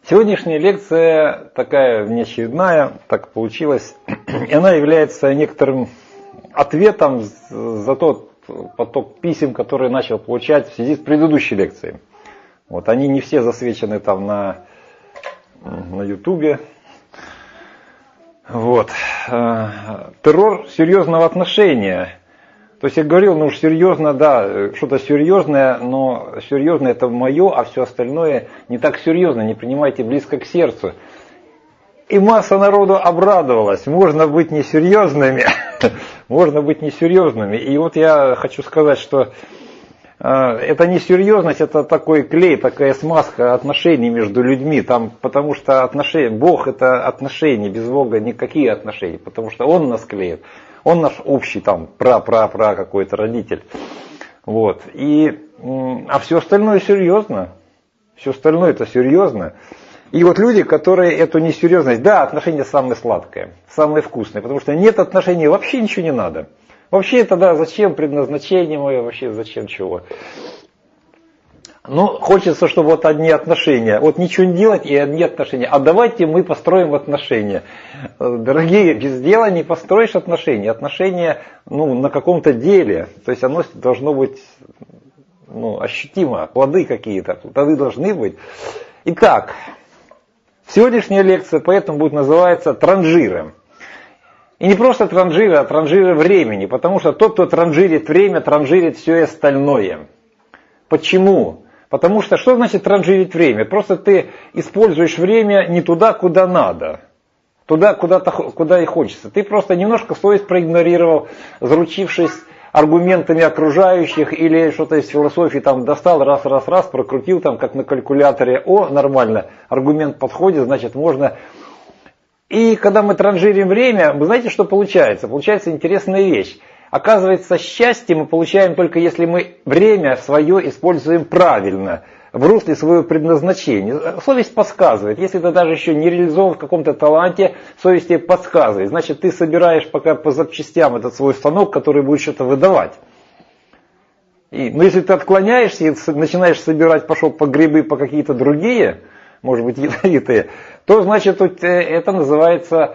Сегодняшняя лекция такая внеочередная, так получилось, и она является некоторым ответом за тот поток писем, который начал получать в связи с предыдущей лекцией. Вот, они не все засвечены там на Ютубе. Вот. Террор серьезного отношения. То есть я говорил, ну уж серьезно, да, что-то серьезное, но серьезное это мое, а все остальное не так серьезно, не принимайте близко к сердцу. И масса народу обрадовалась, можно быть несерьезными, можно быть несерьезными. И вот я хочу сказать, что это несерьезность, это такой клей, такая смазка отношений между людьми, там, потому что отношения, Бог это отношения, без Бога никакие отношения, потому что Он нас клеит. Он наш общий там пра какой-то родитель. Вот. А все остальное серьезно. Все остальное это серьезно. И вот люди, которые эту несерьезность, да, отношения самые сладкие, самые вкусные, потому что нет отношений, вообще ничего не надо. Вообще это, да, зачем предназначение мое, вообще зачем чего. Ну, хочется, чтобы вот одни отношения. Вот ничего не делать и одни отношения. А давайте мы построим отношения. Дорогие, без дела не построишь отношения. Отношения на каком-то деле. То есть оно должно быть ощутимо. Плоды какие-то. Плоды должны быть. Итак, сегодняшняя лекция поэтому будет называться «Транжиры». И не просто транжиры, а транжиры времени. Потому что тот, кто транжирит время, транжирит все остальное. Почему? Потому что что значит транжирить время? Просто ты используешь время не туда, куда надо. Туда, куда и хочется. Ты просто немножко совесть проигнорировал, заручившись аргументами окружающих или что-то из философии там достал, раз, прокрутил там, как на калькуляторе. О, нормально, аргумент подходит, значит можно. И когда мы транжирим время, вы знаете, что получается? Получается интересная вещь. Оказывается, счастье мы получаем только если мы время свое используем правильно, в русле своего предназначения. Совесть подсказывает. Если ты даже еще не реализован в каком-то таланте, совесть тебе подсказывает. Значит, ты собираешь пока по запчастям этот свой станок, который будет что-то выдавать. Но если ты отклоняешься и начинаешь собирать, пошел по грибы, по какие-то другие, может быть, ядовитые, то значит, это называется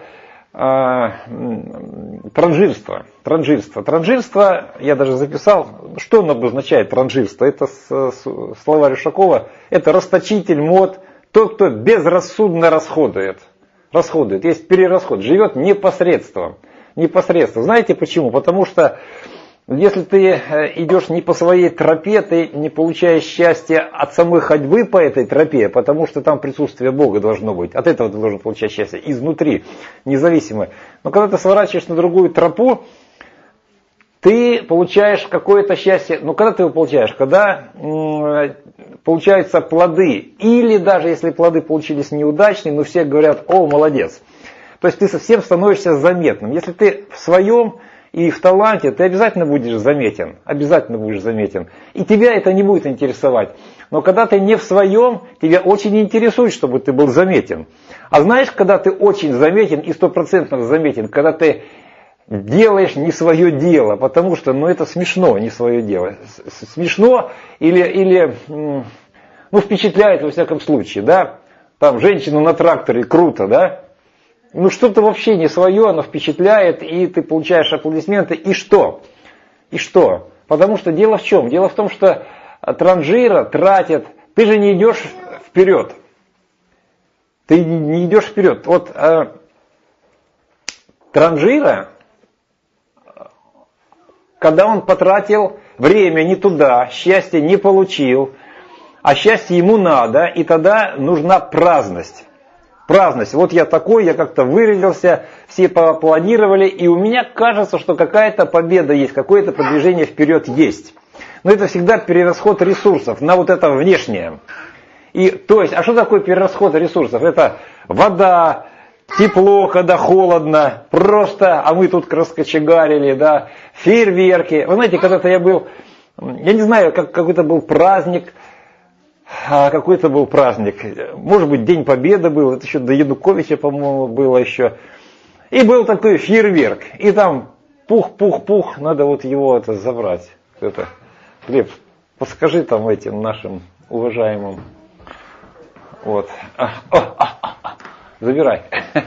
транжирство. Транжирство, я даже записал, что он обозначает транжирство. Это слова Рюшакова, это расточитель мод, тот, кто безрассудно расходует. Есть перерасход, живет непосредством. Знаете почему? Потому что если ты идешь не по своей тропе, ты не получаешь счастья от самой ходьбы по этой тропе, потому что там присутствие Бога должно быть. От этого ты должен получать счастье изнутри, независимо. Но когда ты сворачиваешь на другую тропу, ты получаешь какое-то счастье. Но когда ты его получаешь? Когда получаются плоды. Или даже если плоды получились неудачные, но все говорят: о, молодец. То есть ты совсем становишься заметным. Если ты в своем и в таланте, ты обязательно будешь заметен. И тебя это не будет интересовать. Но когда ты не в своем, тебя очень интересует, чтобы ты был заметен. А знаешь, когда ты очень заметен и 100% заметен, когда ты делаешь не свое дело, потому что это смешно, не свое дело. Смешно или впечатляет во всяком случае, да? Там женщина на тракторе, круто, да? Что-то вообще не свое, оно впечатляет, и ты получаешь аплодисменты. И что? Потому что дело в чем? Дело в том, что транжира тратит, ты же не идешь вперед. Вот транжира, когда он потратил время не туда, счастье не получил, а счастье ему надо, и тогда нужна праздность. Вот я такой, я как-то вырядился, все поаплодировали, и у меня кажется, что какая-то победа есть, какое-то продвижение вперед есть. Но это всегда перерасход ресурсов на вот это внешнее. То есть, а что такое перерасход ресурсов? Это вода, тепло, когда холодно, просто, а мы тут раскочегарили, да, фейерверки. Вы знаете, когда-то я был, я не знаю, какой-то был праздник, может быть, День Победы был, это еще до Януковича, по-моему, было еще. И был такой фейерверк, и там пух, надо вот его забрать. Глеб, подскажи там этим нашим уважаемым Вот. Забирай.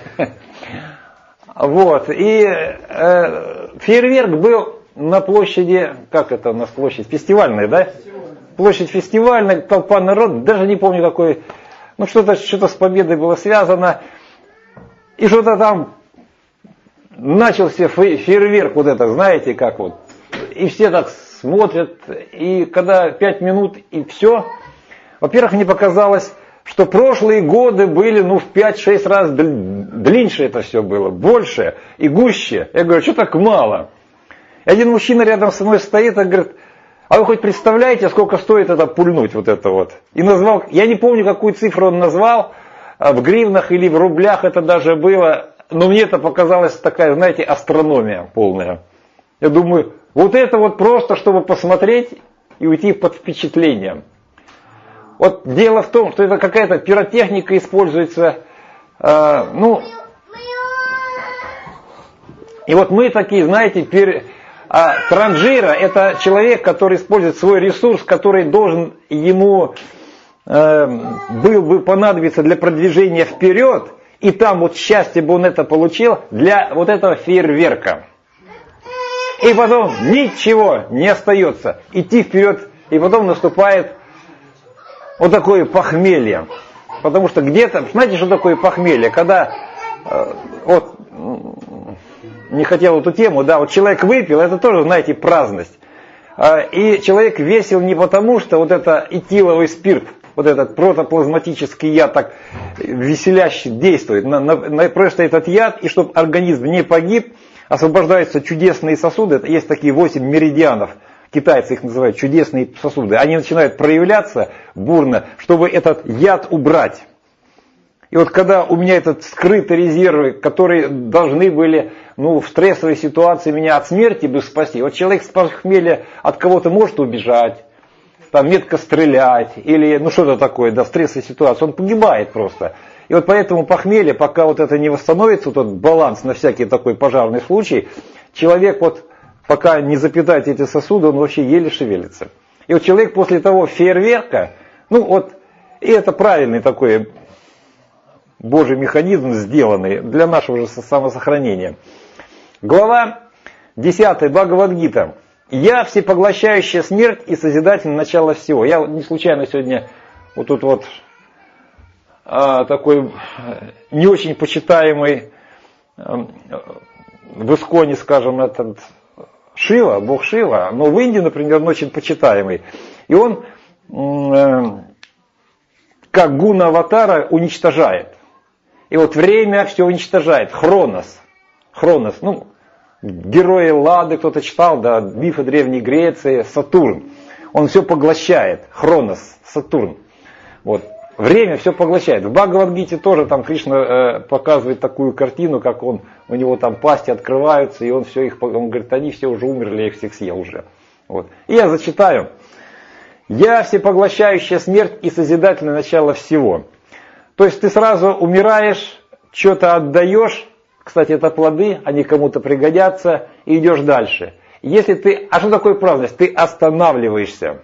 Вот. И фейерверк был на площади, как это у нас площадь, фестивальная, да? Площадь фестивальная, толпа народ, даже не помню какой, ну что-то с победой было связано. И что-то там начался фейерверк, вот это, знаете, как вот. И все так смотрят, и когда 5 минут и все, во-первых, мне показалось, что прошлые годы были, ну, в 5-6 раз длиннее это все было, больше и гуще. Я говорю, что так мало? И один мужчина рядом со мной стоит и говорит, а вы хоть представляете, сколько стоит это пульнуть, вот это вот? И назвал, я не помню, какую цифру он назвал, в гривнах или в рублях это даже было, но мне это показалось такая, знаете, астрономия полная. Я думаю, вот это вот просто, чтобы посмотреть и уйти под впечатлением. Вот дело в том, что это какая-то пиротехника используется, и вот мы такие, знаете, транжира это человек, который использует свой ресурс, который должен ему был бы понадобиться для продвижения вперед, и там вот счастье бы он это получил для вот этого фейерверка. И потом ничего не остается, идти вперед, и потом наступает вот такое похмелье. Потому что где-то, знаете, что такое похмелье? Когда, вот, не хотел эту тему, да, вот человек выпил, это тоже, знаете, праздность. И человек весел не потому, что вот это этиловый спирт, вот этот протоплазматический яд так веселяще действует. Просто этот яд, и чтобы организм не погиб, освобождаются чудесные сосуды. Есть такие 8 меридианов. Китайцы их называют чудесные сосуды. Они начинают проявляться бурно, чтобы этот яд убрать. И вот когда у меня этот скрытый резервы, которые должны были, ну, в стрессовой ситуации меня от смерти бы спасти. Вот человек с похмелья от кого-то может убежать, там метко стрелять, или ну что-то такое, да, в стрессовой ситуации, он погибает просто. И вот поэтому похмелье, пока вот это не восстановится, вот этот баланс на всякий такой пожарный случай, человек вот пока не запитает эти сосуды, он вообще еле шевелится. И вот человек после того фейерверка, ну вот, и это правильный такой Божий механизм сделанный для нашего же самосохранения. Глава 10 Бхагавад-гита. «Я всепоглощающая смерть и созидательное начало всего». Я не случайно сегодня вот тут вот такой не очень почитаемый в Исконе, скажем, этот Шива, бог Шива, но в Индии, например, он очень почитаемый. И он, как гуна аватара, уничтожает. И вот время все уничтожает. Хронос, ну, герои Лады, кто-то читал, да, мифы Древней Греции, Сатурн. Он все поглощает. Хронос, Сатурн. Вот. Время все поглощает. В Бхагавад-гите тоже там Кришна показывает такую картину, как у него там пасти открываются, и он все их, он говорит, они все уже умерли, я их всех съел уже. Вот. И я зачитаю. «Я всепоглощающая смерть и созидательное начало всего». То есть ты сразу умираешь, что-то отдаешь, кстати, это плоды, они кому-то пригодятся, и идешь дальше. Если ты, а что такое праздность? Ты останавливаешься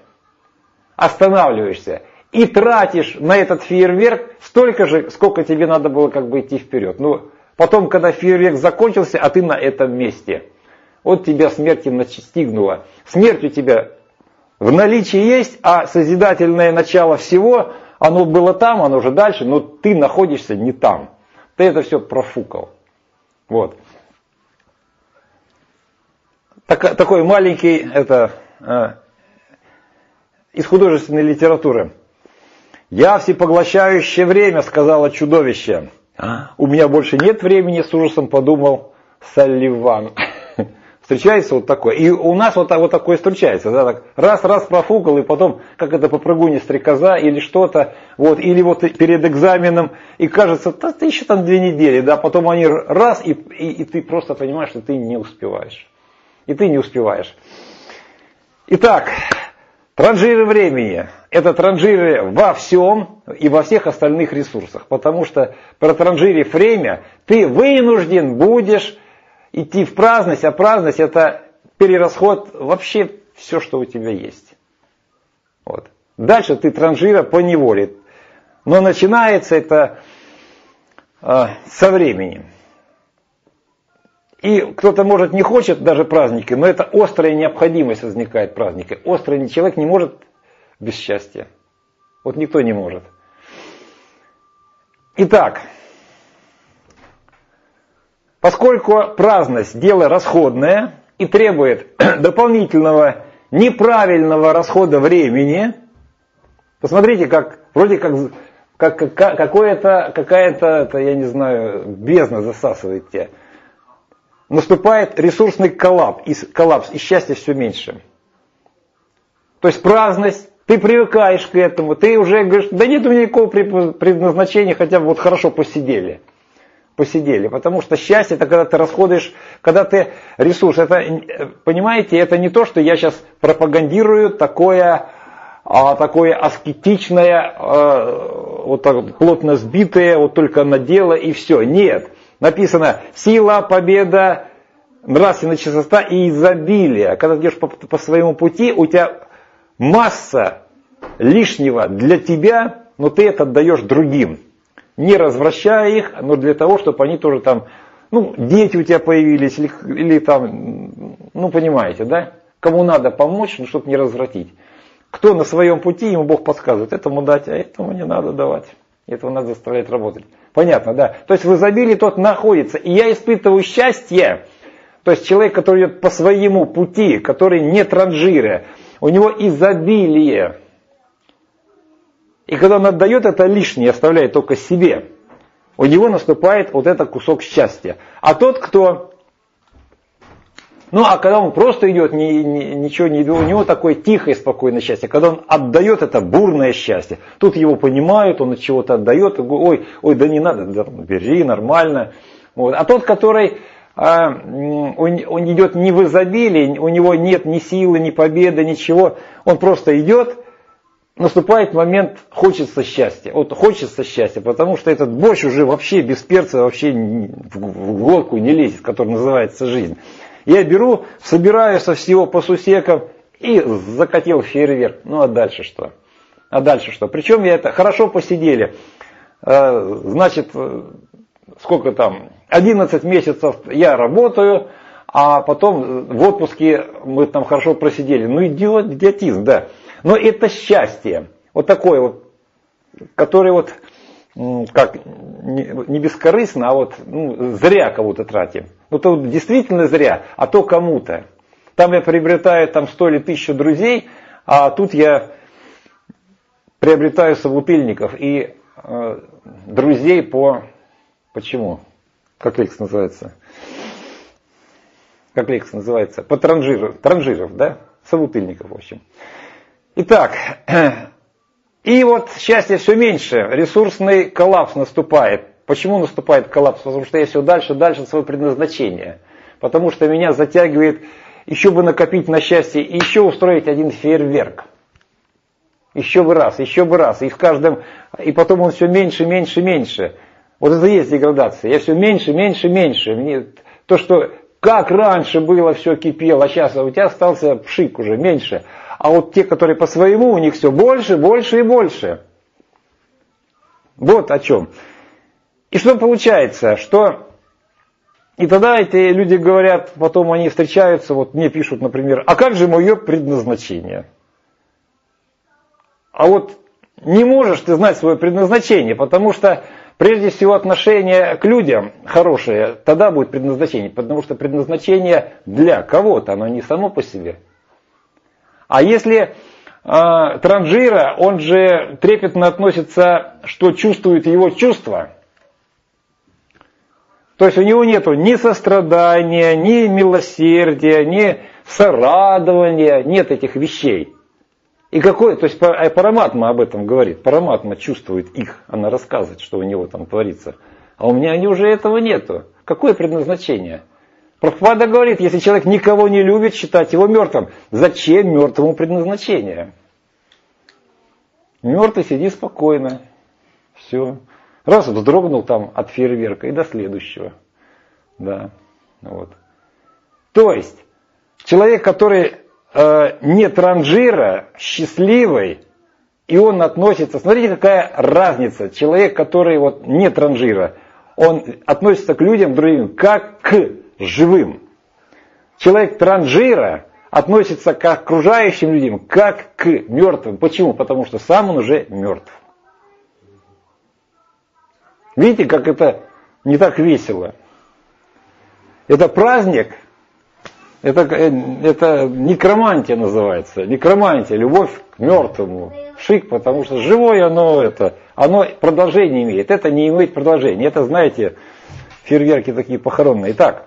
и тратишь на этот фейерверк столько же, сколько тебе надо было как бы идти вперед. Ну, потом, когда фейерверк закончился, а ты на этом месте, вот тебя смерть настигнула. Смерть у тебя в наличии есть, а созидательное начало всего, оно было там, оно уже дальше, но ты находишься не там. Ты это все профукал. Вот. Такой маленький, из художественной литературы. «Я всепоглощающее время», сказала чудовище. «У меня больше нет времени», с ужасом подумал Салливан. Встречается вот такое. И у нас вот такое встречается. Да, так раз профукал, и потом, как это попрыгунья стрекоза или что-то, вот, или вот перед экзаменом, и кажется, да ты еще там 2 недели, да, потом они раз, и ты просто понимаешь, что ты не успеваешь. И ты не успеваешь. Итак, транжиры времени. Это транжиры во всем и во всех остальных ресурсах. Потому что протранжирив время, ты вынужден будешь идти в праздность, а праздность это перерасход вообще все, что у тебя есть. Вот. Дальше ты транжира поневоле. Но начинается это со временем. И кто-то, может, не хочет даже праздники, но это острая необходимость возникает праздника. Острый человек не может без счастья. Вот никто не может. Итак, поскольку праздность – дело расходное и требует дополнительного неправильного расхода времени, посмотрите, как вроде как какая-то, я не знаю, бездна засасывает тебя. Наступает ресурсный коллапс, и счастья все меньше. То есть праздность, ты привыкаешь к этому, ты уже говоришь, да нет у меня никакого предназначения, хотя бы вот хорошо посидели. Потому что счастье это когда ты расходуешь, когда ты ресурс, это, понимаете, это не то, что я сейчас пропагандирую такое аскетичное, вот так вот плотно сбитое, вот только на дело и все. Нет. Написано сила, победа, нравственная чистота и изобилие. Когда ты идешь по своему пути, у тебя масса лишнего для тебя, но ты это отдаешь другим. Не развращая их, но для того, чтобы они тоже там, дети у тебя появились, или там, понимаете, да? Кому надо помочь, чтобы не развратить. Кто на своем пути, ему Бог подсказывает, этому дать, а этому не надо давать. Этого надо заставлять работать. Понятно, да? То есть в изобилии тот находится. И я испытываю счастье. То есть человек, который идет по своему пути, который не транжира, у него изобилие. И когда он отдает это лишнее, оставляет только себе, у него наступает вот этот кусок счастья. А тот, кто... а когда он просто идет, ничего не идет, у него такое тихое, спокойное счастье. Когда он отдает это бурное счастье, тут его понимают, он от чего-то отдает, ой, да не надо, да, бери, нормально. Вот. А тот, который он идет не в изобилии, у него нет ни силы, ни победы, ничего, он просто идет, наступает момент, хочется счастья. Вот хочется счастья, потому что этот борщ уже вообще без перца, вообще в глотку не лезет, который называется жизнь. Я беру, собираю со всего по сусекам и закатил фейерверк. А дальше что? Причем я это хорошо посидели. Значит, сколько там? 11 месяцев я работаю, а потом в отпуске мы там хорошо просидели. Идиотизм, да. Но это счастье. Вот такое вот, которое вот, как не бескорыстно, а вот зря кого-то тратим. То действительно зря, а то кому-то. Там я приобретаю 100 или 1000 друзей, а тут я приобретаю собутыльников и друзей почему? Как лекс называется? По транжиров, да? Собутыльников, в общем. Итак, и вот счастье все меньше, ресурсный коллапс наступает. Почему наступает коллапс? Потому что я все дальше от своего предназначения. Потому что меня затягивает еще бы накопить на счастье и еще устроить один фейерверк. Еще бы раз. И потом он все меньше. Вот это и есть деградация. Я все меньше. Мне то, что как раньше было, все кипело, а сейчас у тебя остался пшик уже меньше. А вот те, которые по своему, у них все больше и больше. Вот о чем. И что получается, что... И тогда эти люди говорят, потом они встречаются, вот мне пишут, например, а как же мое предназначение? А вот не можешь ты знать свое предназначение, потому что прежде всего отношение к людям хорошее, тогда будет предназначение, потому что предназначение для кого-то, оно не само по себе. А если транжира, он же трепетно относится, что чувствует его чувства. То есть у него нету ни сострадания, ни милосердия, ни сорадования, нет этих вещей. И то есть Параматма об этом говорит, Параматма чувствует их, она рассказывает, что у него там творится. А у меня уже этого нету. Какое предназначение? Прабхупада говорит, если человек никого не любит, считать его мертвым. Зачем мертвому предназначение? Мертвый сиди спокойно. Все. Раз вздрогнул там от фейерверка и до следующего. Да. Вот. То есть, человек, который не транжира, счастливый, И он относится, смотрите, какая разница. Человек, который вот не транжира, он относится к людям другим, как к живым. Человек транжира относится к окружающим людям, как к мертвым. Почему? Потому что сам он уже мертв. Видите, как это не так весело? Это праздник, это некромантия называется. Некромантия, любовь к мертвому. Шик, потому что живое оно продолжение имеет. Это не имеет продолжения. Это, знаете, фейерверки такие похоронные. Итак,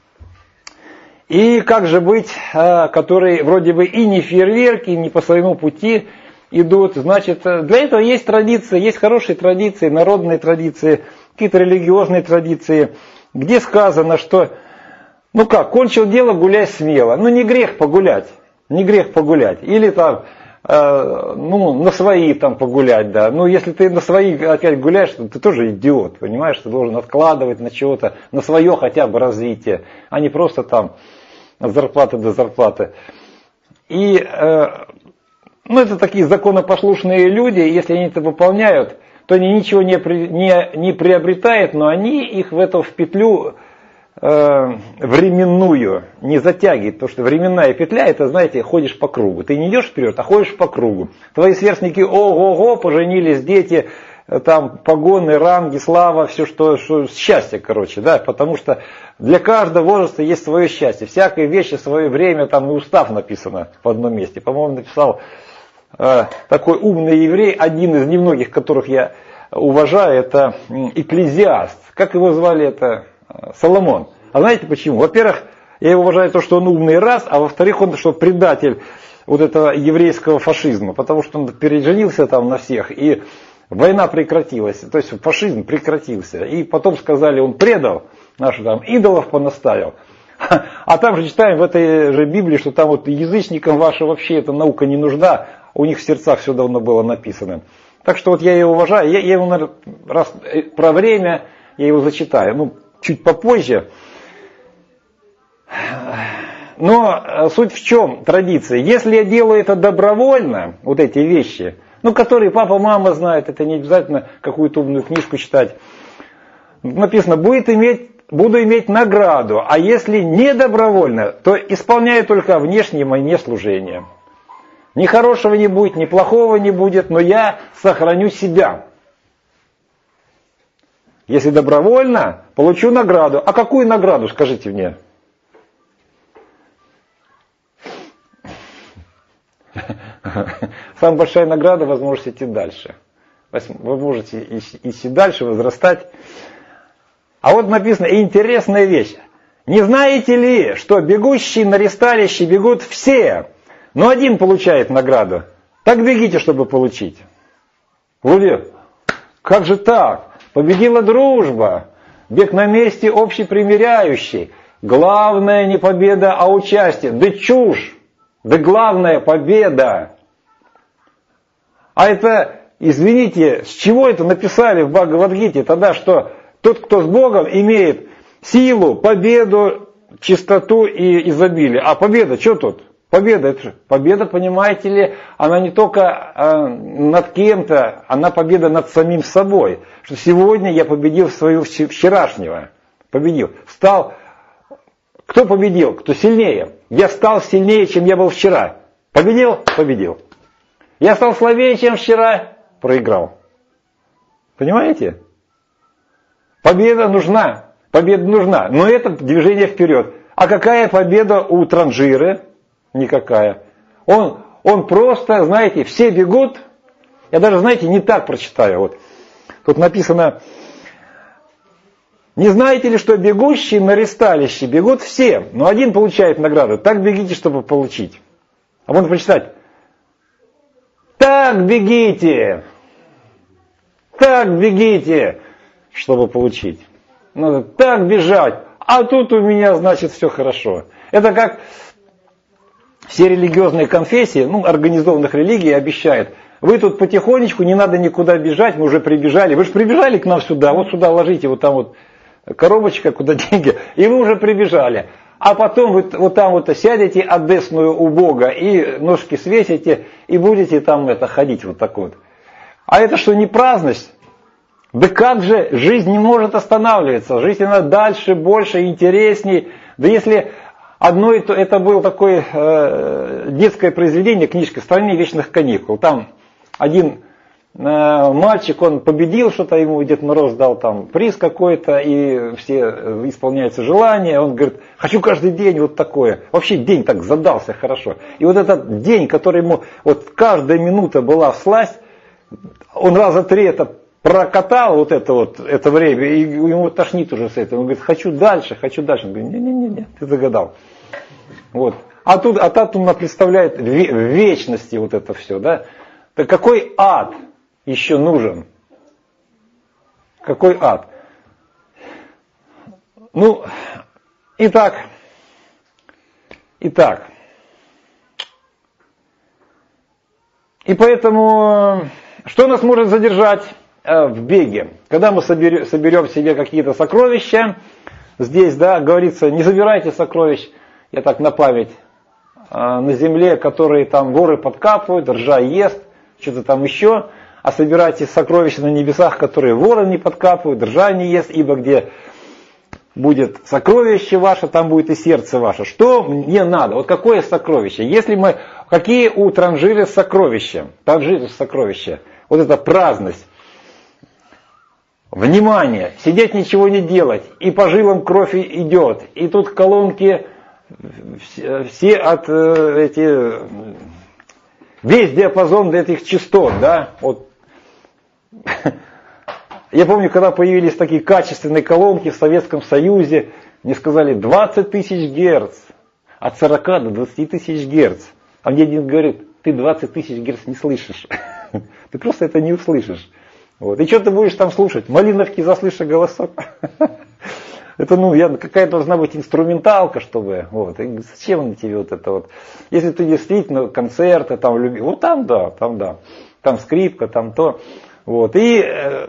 и как же быть, которые вроде бы и не фейерверки, и не по своему пути идут. Значит, для этого есть традиции, есть хорошие традиции, народные традиции, какие-то религиозные традиции, где сказано, что, ну как, кончил дело, гуляй смело. Ну не грех погулять, не грех погулять. Или там, на свои там погулять, да. Ну если ты на свои опять гуляешь, то ты тоже идиот, понимаешь, ты должен откладывать на чего-то, на свое хотя бы развитие, а не просто там от зарплаты до зарплаты. И, это такие законопослушные люди, если они это выполняют, то они ничего не приобретают, но они их в петлю временную не затягивают. Потому что временная петля, это, знаете, ходишь по кругу. Ты не идешь вперед, а ходишь по кругу. Твои сверстники ого-го, поженились, дети, там погоны, ранги, слава, все, что счастье, короче, да, потому что для каждого возраста есть свое счастье. Всякой вещи, свое время, там и устав написано в одном месте. По-моему, написал такой умный еврей, один из немногих, которых я уважаю, это Экклезиаст. Как его звали, это Соломон. А знаете почему? Во-первых, я его уважаю то, что он умный раз, а во-вторых, он что предатель вот этого еврейского фашизма, потому что он переженился там на всех, и война прекратилась, то есть фашизм прекратился. И потом сказали, он предал, наших там идолов понаставил. А там же читаем в этой же Библии, что там вот язычникам ваша вообще эта наука не нужна, у них в сердцах все давно было написано. Так что вот я его уважаю, я его, наверное, раз про время, я его зачитаю, чуть попозже. Но суть в чем традиция? Если я делаю это добровольно, вот эти вещи, которые папа, мама знают, это не обязательно какую-то умную книжку читать. Написано, буду иметь награду, а если не добровольно, то исполняю только внешние мои служения. Ни хорошего не будет, ни плохого не будет, но я сохраню себя. Если добровольно, получу награду. А какую награду, скажите мне? Самая большая награда — возможность идти дальше. Вы можете идти дальше, возрастать. А вот написано интересная вещь. Не знаете ли, что бегущие на ресталище бегут все, но один получает награду? Так бегите, чтобы получить. Вроде, как же так? Победила дружба, бег на месте общепримиряющий. Главное не победа, а участие. Да чушь! Да главная победа! А это, извините, с чего это написали в Бхагавад-гите тогда, что тот, кто с Богом, имеет силу, победу, чистоту и изобилие. А победа, что тут? Победа, победа, понимаете ли, она не только над кем-то, она победа над самим собой. Что сегодня я победил своего вчерашнего. Победил. Кто победил? Кто сильнее? Я стал сильнее, чем я был вчера. Победил? Победил. Я стал слабее, чем вчера. Проиграл. Понимаете? Победа нужна. Победа нужна. Но это движение вперед. А какая победа у транжиры? Никакая. Он просто, знаете, все бегут. Я даже, знаете, не так прочитаю. Вот. Тут написано, не знаете ли, что бегущие на ресталище бегут все, но один получает награду. Так бегите, чтобы получить. А можно прочитать. Так бегите, чтобы получить. Надо так бежать. А тут у меня, значит, все хорошо. Это как все религиозные конфессии, организованных религий обещают. Вы тут потихонечку, не надо никуда бежать, мы уже прибежали. Вы же прибежали к нам сюда, вот сюда ложите, вот там вот коробочка, куда деньги, и вы уже прибежали. А потом вы вот там вот сядете одесную у Бога и ножки свесите, и будете там ходить вот так вот. А это что, не праздность? Да как же, жизнь не может останавливаться, жизнь она дальше, больше, интересней. Да если одно это было такое детское произведение, книжка «Страна вечных каникул». Там один мальчик, он победил что-то, ему Дед Мороз дал там приз какой-то, и все исполняются желания. Он говорит, хочу каждый день вот такое. Вообще день так задался хорошо. И вот этот день, который ему, вот каждая минута была всласть, он раза 3 это прокатал вот это время, и ему тошнит уже с этим. Он говорит, хочу дальше, хочу дальше. Он говорит, не, ты загадал. Вот. А тут он представляет в вечности вот это все, да? Так какой ад еще нужен? Какой ад? Ну, итак. И поэтому, что нас может задержать в беге? Когда мы соберем себе какие-то сокровища, здесь, да, говорится, не забирайте сокровищ, я так на память, на земле, которые там воры подкапывают, ржа ест, что-то там еще, а собирайте сокровища на небесах, которые воры не подкапывают, ржа не ест, ибо где будет сокровище ваше, там будет и сердце ваше. Что мне надо? Вот какое сокровище? Если мы, какие у транжиры сокровища? Вот это праздность. Внимание, сидеть ничего не делать, и по жилам кровь идет, и тут колонки все весь диапазон этих частот, да, вот. Я помню, когда появились такие качественные колонки в Советском Союзе, мне сказали 20 тысяч герц, от 40 до 20 тысяч герц. А мне один говорит, ты 20 тысяч герц не слышишь, ты просто это не услышишь. Вот. И что ты будешь там слушать? Малиновки, заслыша голосок. Это, какая должна быть инструменталка, чтобы, вот. И зачем тебе вот это вот? Если ты действительно концерты, там, вот там да. Там скрипка, там то. Вот. И,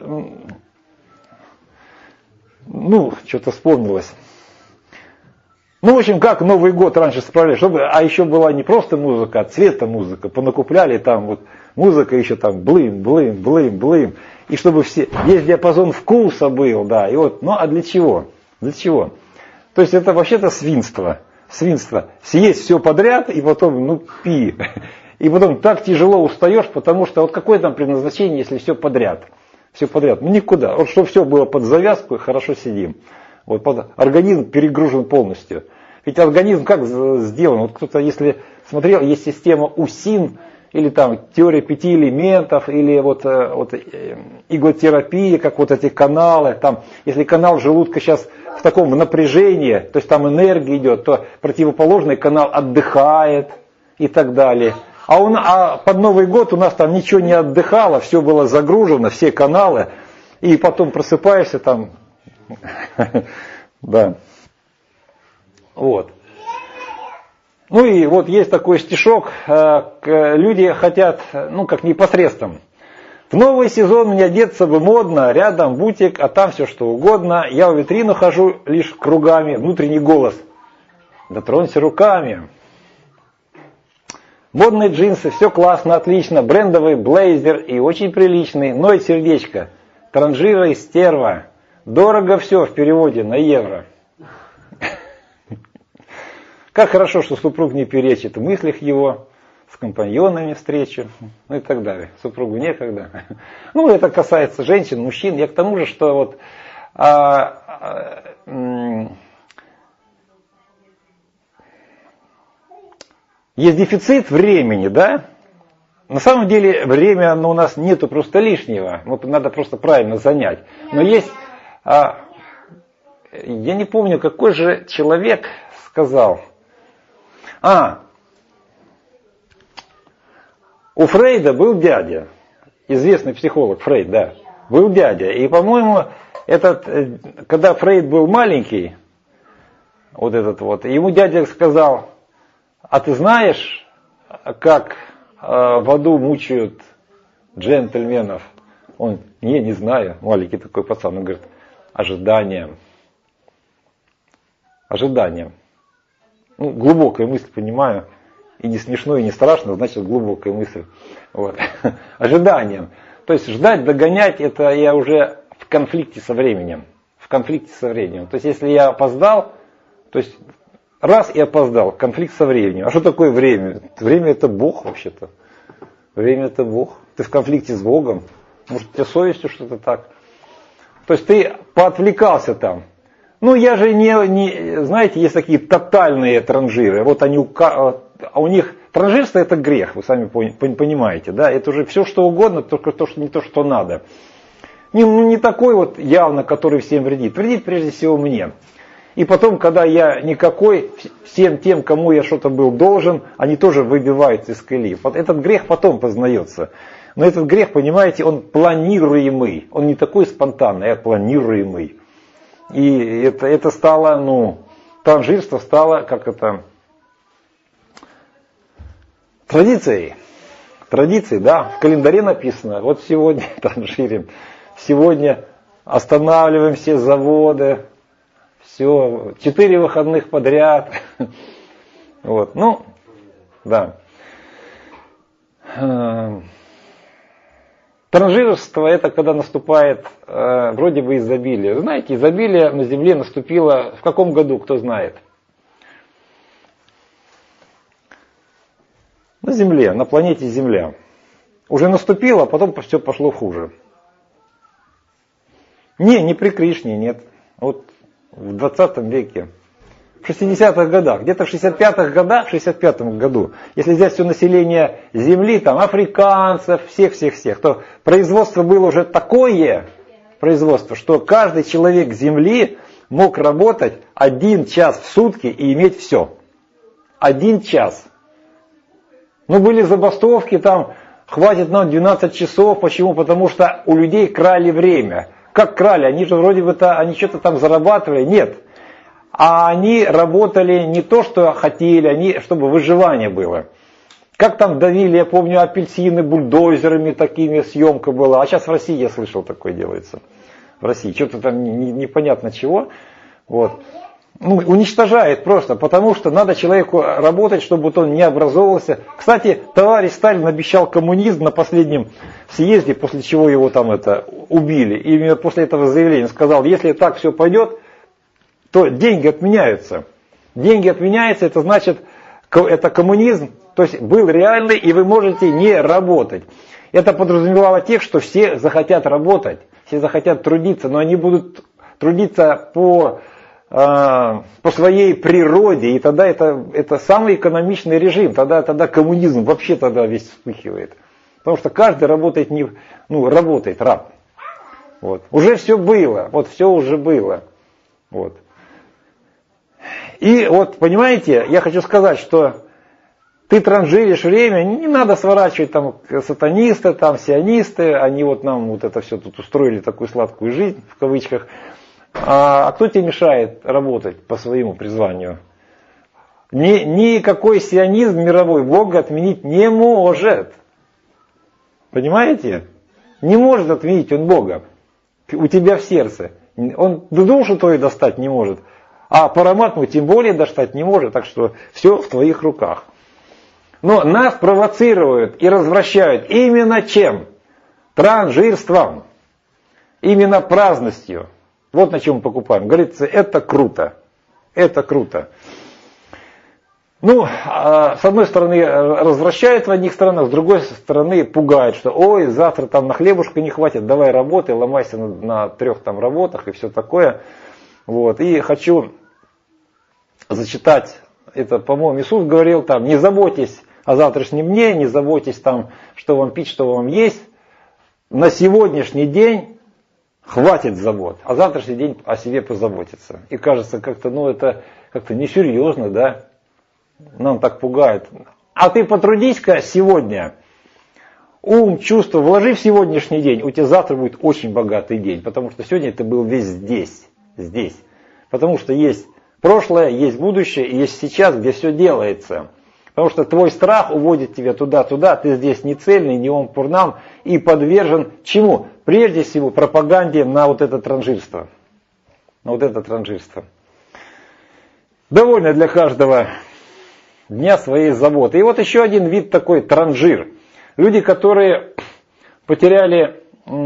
что-то вспомнилось. В общем, как Новый год раньше справляли, а еще была не просто музыка, а цветомузыка. Понакупляли там вот музыка еще там блым. И чтобы весь диапазон вкуса был, да. И вот, а для чего? Для чего? То есть это вообще-то свинство. Съесть все подряд и потом, пи. И потом так тяжело устаешь, потому что вот какое там предназначение, если все подряд? Никуда. Вот чтобы все было под завязку, и хорошо сидим. Вот организм перегружен полностью. Ведь организм как сделан? Вот кто-то, если смотрел, есть система УСИН, или там теория 5 элементов, или вот иглотерапия, как вот эти каналы. Там, если канал желудка сейчас в таком напряжении, то есть там энергия идет, то противоположный канал отдыхает и так далее. А под Новый год у нас там ничего не отдыхало, все было загружено, все каналы, и потом просыпаешься там, да, вот. И вот есть такой стишок, люди хотят, как непосредственно. В новый сезон мне одеться бы модно, рядом бутик, а там все что угодно. Я в витрину хожу лишь кругами, внутренний голос. Дотронься руками. Модные джинсы, все классно, отлично, брендовый блейзер и очень приличный, ноет сердечко. Транжира и стерва. Дорого все в переводе на евро. Как хорошо, что супруг не перечит в мыслях его, с компаньонами встречу, и так далее. Супругу некогда. Это касается женщин, мужчин. Я к тому же, что вот есть дефицит времени, да? На самом деле время у нас нету просто лишнего, надо просто правильно занять. Но есть, я не помню, какой же человек сказал. У Фрейда был дядя, известный психолог Фрейд, да, был дядя. И, по-моему, когда Фрейд был маленький, ему дядя сказал, а ты знаешь, как в аду мучают джентльменов? Он, не знаю, маленький такой пацан, он говорит, ожиданием. Ну, глубокая мысль, понимаю. И не смешно, и не страшно, значит глубокая мысль. Вот. Ожиданием. То есть ждать, догонять, это я уже в конфликте со временем. В конфликте со временем. То есть если я опоздал, то есть раз и опоздал, конфликт со временем. А что такое время? Время это Бог вообще-то. Время это Бог. Ты в конфликте с Богом. Может, у тебя совестью что-то так. То есть ты поотвлекался там. Ну, я же не знаете, есть такие тотальные транжиры. Вот они, у них транжирство это грех, вы сами понимаете, да? Это уже все что угодно, только не то, что надо. Не такой вот явно, который всем вредит. Вредит прежде всего мне. И потом, когда я никакой, всем тем, кому я что-то был должен, они тоже выбиваются из колеи. Этот грех потом познается. Но этот грех, понимаете, он планируемый. Он не такой спонтанный, а планируемый. И это стало, транжирство стало, традицией. Традицией, да. В календаре написано, вот сегодня транжирим, сегодня останавливаем все заводы, все, 4 выходных подряд. Вот, да. Транжирство это когда наступает вроде бы изобилие. Знаете, изобилие на Земле наступило в каком году, кто знает? На Земле, на планете Земля. Уже наступило, а потом все пошло хуже. Не при Кришне, нет. Вот в 20 веке. В 60-х годах, где-то в 65-х годах, в 65-м году, если взять все население Земли, там африканцев, всех, то производство было уже такое производство, что каждый человек Земли мог работать 1 час в сутки и иметь все. 1 час. Были забастовки, там хватит нам 12 часов, почему? Потому что у людей крали время. Как крали? Они же вроде бы они что-то там зарабатывали. Нет. А они работали не то, что хотели, чтобы выживание было. Как там давили, я помню, апельсины бульдозерами, такими съемка была. А сейчас в России, я слышал, такое делается. В России. Что-то там непонятно чего. Вот. Уничтожает просто, потому что надо человеку работать, чтобы он не образовывался. Кстати, товарищ Сталин обещал коммунизм на последнем съезде, после чего его там убили. И именно после этого заявления сказал, если так все пойдет, то деньги отменяются. Деньги отменяются, это значит, это коммунизм, то есть был реальный, и вы можете не работать. Это подразумевало тех, что все захотят работать, все захотят трудиться, но они будут трудиться по своей природе, и тогда это самый экономичный режим, тогда коммунизм вообще тогда весь вспыхивает. Потому что каждый работает, работает раб. Вот. Уже все было, все уже было. Вот. И вот, понимаете, я хочу сказать, что ты транжиришь время, не надо сворачивать там сатанисты, там сионисты, они нам это все тут устроили, такую сладкую жизнь, в кавычках. А кто тебе мешает работать по своему призванию? Никакой сионизм мировой Бог отменить не может. Понимаете? Не может отменить он Бога. У тебя в сердце. Он душу твою достать не может. А параматму тем более достать не может. Так что все в твоих руках. Но нас провоцируют и развращают именно чем? Транжирством. Именно праздностью. Вот на чем мы покупаем. Говорится, это круто. Это круто. С одной стороны развращают в одних странах, с другой стороны пугают, что ой, завтра там на хлебушка не хватит, давай работай, ломайся на 3 работах и все такое. Вот. И хочу зачитать, это, по-моему, Иисус говорил там, не заботьтесь о завтрашнем дне, не заботьтесь там, что вам пить, что вам есть. На сегодняшний день хватит забот, а завтрашний день о себе позаботиться. И кажется, это как-то несерьезно, да? Нам так пугает. А ты потрудись-ка сегодня. Ум, чувства вложи в сегодняшний день, у тебя завтра будет очень богатый день. Потому что сегодня ты был весь здесь. Потому что есть прошлое, есть будущее, и есть сейчас, где все делается. Потому что твой страх уводит тебя туда-туда, ты здесь не цельный, не ом пурнам, и подвержен чему? Прежде всего пропаганде на это транжирство. На это транжирство. Довольно для каждого дня своей заботы. И вот еще один вид такой транжир. Люди, которые потеряли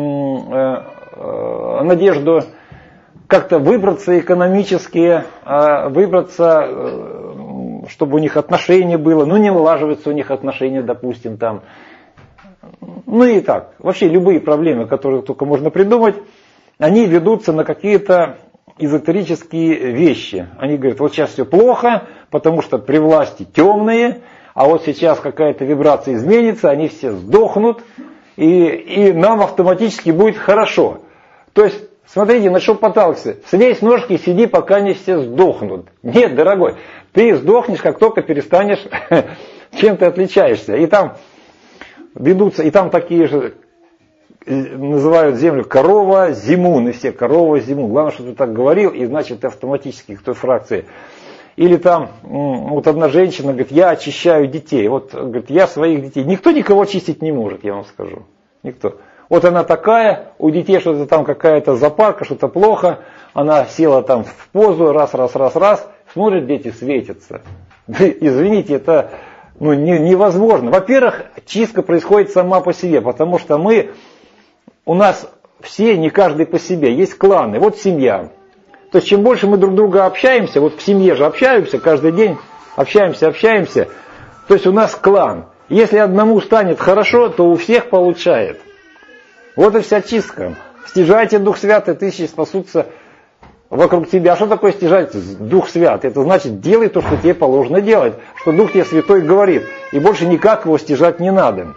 надежду как-то выбраться экономически, выбраться, чтобы у них отношения было, ну не налаживаются у них отношения, допустим, там. Ну и так, вообще любые проблемы, которые только можно придумать, они ведутся на какие-то эзотерические вещи. Они говорят, вот сейчас все плохо, потому что при власти темные, а вот сейчас какая-то вибрация изменится, они все сдохнут, и нам автоматически будет хорошо. То есть, смотрите, на что подталкиваться. Свесь ножки, сиди, пока не все сдохнут. Нет, дорогой, ты сдохнешь, как только перестанешь чем ты отличаешься. И там ведутся, и там такие же, называют землю корова зимун, и все корова зимун. Главное, что ты так говорил, и значит ты автоматически к той фракции. Или там, вот одна женщина говорит, я очищаю детей. Вот, говорит, я своих детей. Никто никого очистить не может, я вам скажу. Никто. Вот она такая, у детей что-то там какая-то запарка, что-то плохо. Она села там в позу, раз, смотрят, дети светятся. Извините, это невозможно. Во-первых, чистка происходит сама по себе, потому что у нас все, не каждый по себе, есть кланы. Вот семья. То есть, чем больше мы друг друга общаемся, вот в семье же общаемся, каждый день общаемся, то есть у нас клан. Если одному станет хорошо, то у всех получает. Вот и вся чистка. Стяжайте Дух Святый, тысячи спасутся вокруг тебя. Что такое стяжать Дух Святый? Это значит, делай то, что тебе положено делать, что Дух тебе Святой говорит. И больше никак его стяжать не надо.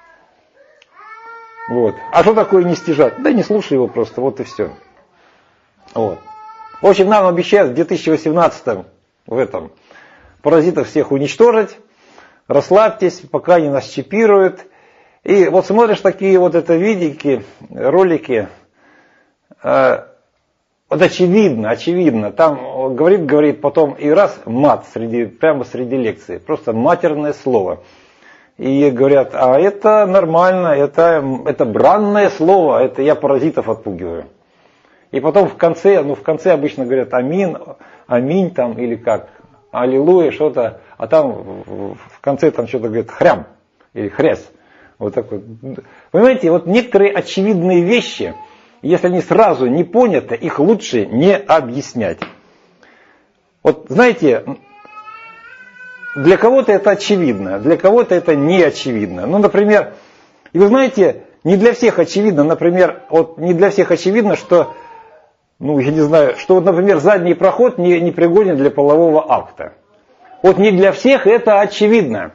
Вот. А что такое не стяжать? Да не слушай его просто, вот и все. Вот. В общем, нам обещают в 2018 в этом паразитов всех уничтожить. Расслабьтесь, пока не нас чипируют. И вот смотришь такие вот это видики, ролики, вот очевидно, там говорит потом и раз мат прямо среди лекции, просто матерное слово. И говорят, а это нормально, это бранное слово, это я паразитов отпугиваю. И потом в конце обычно говорят аминь там или как, аллилуйя, что-то, а там в конце там что-то говорят хрям или хрясь. Вот такой. Понимаете, вот некоторые очевидные вещи, если они сразу не поняты, их лучше не объяснять. Вот знаете, для кого-то это очевидно, для кого-то это не очевидно. Ну, например, и вы знаете, не для всех очевидно, например, вот не для всех очевидно, что, я не знаю, что, вот, например, задний проход не пригоден для полового акта. Вот не для всех это очевидно.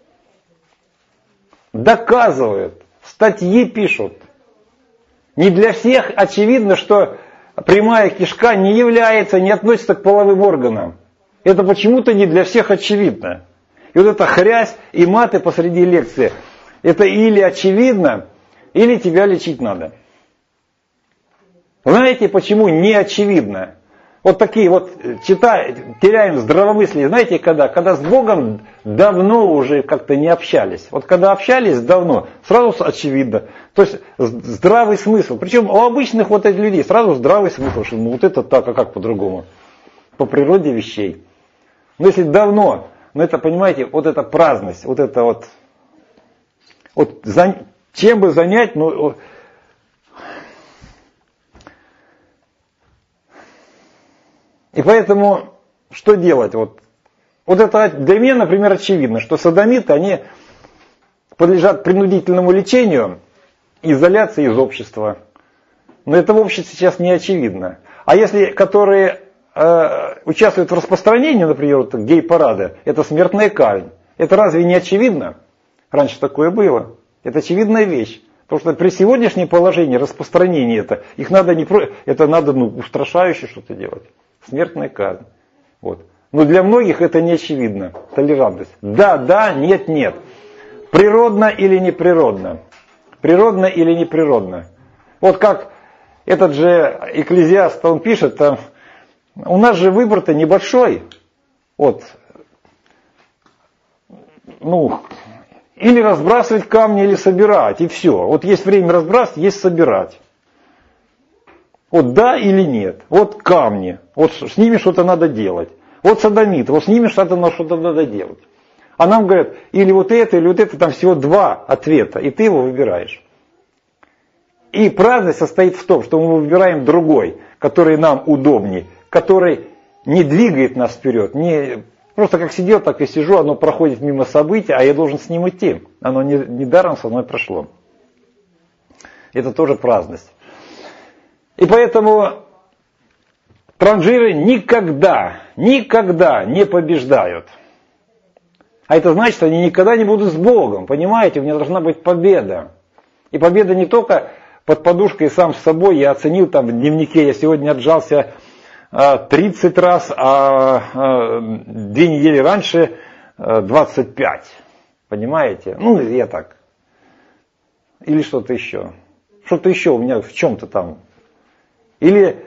Доказывают, статьи пишут. Не для всех очевидно, что прямая кишка не относится к половым органам. Это почему-то не для всех очевидно. И вот эта хрясь и маты посреди лекции, это или очевидно, или тебя лечить надо. Знаете, почему не очевидно? Вот такие вот, теряем здравомыслие. Знаете, когда с Богом давно уже как-то не общались. Вот когда общались давно, сразу очевидно. То есть здравый смысл. Причем у обычных вот этих людей сразу здравый смысл, что вот это так, а как по-другому? По природе вещей. Но если давно, это, понимаете, вот эта праздность, вот это вот чем бы занять, И поэтому, что делать? Вот это для меня, например, очевидно, что содомиты, они подлежат принудительному лечению, изоляции из общества. Но это в обществе сейчас не очевидно. А если, которые участвуют в распространении, например, вот, гей-парада, это смертная казнь. Это разве не очевидно? Раньше такое было. Это очевидная вещь. Потому что при сегодняшнем положении распространения это надо устрашающе что-то делать. Смертная казнь. Вот. Но для многих это не очевидно. Толерантность. Да, нет. Природно или неприродно? Природно или неприродно? Вот как этот же Экклезиаст, он пишет, там, у нас же выбор-то небольшой. Вот. Или разбрасывать камни, или собирать, и все. Вот есть время разбрасывать, есть собирать. Вот да или нет. Вот камни, вот с ними что-то надо делать. Вот содомит, вот с ними что-то надо делать. А нам говорят, или вот это, там всего два ответа, и ты его выбираешь. И праздность состоит в том, что мы выбираем другой, который нам удобнее, который не двигает нас вперед, не просто как сидел, так и сижу, оно проходит мимо события, а я должен с ним идти. Оно не даром со мной прошло. Это тоже праздность. И поэтому транжиры никогда не побеждают. А это значит, что они никогда не будут с Богом. Понимаете, у меня должна быть победа. И победа не только под подушкой сам с собой. Я оценил там в дневнике, я сегодня отжался 30 раз, а 2 недели раньше 25. Понимаете? Ну, я так. Или что-то еще. Что-то еще у меня в чем-то там. Или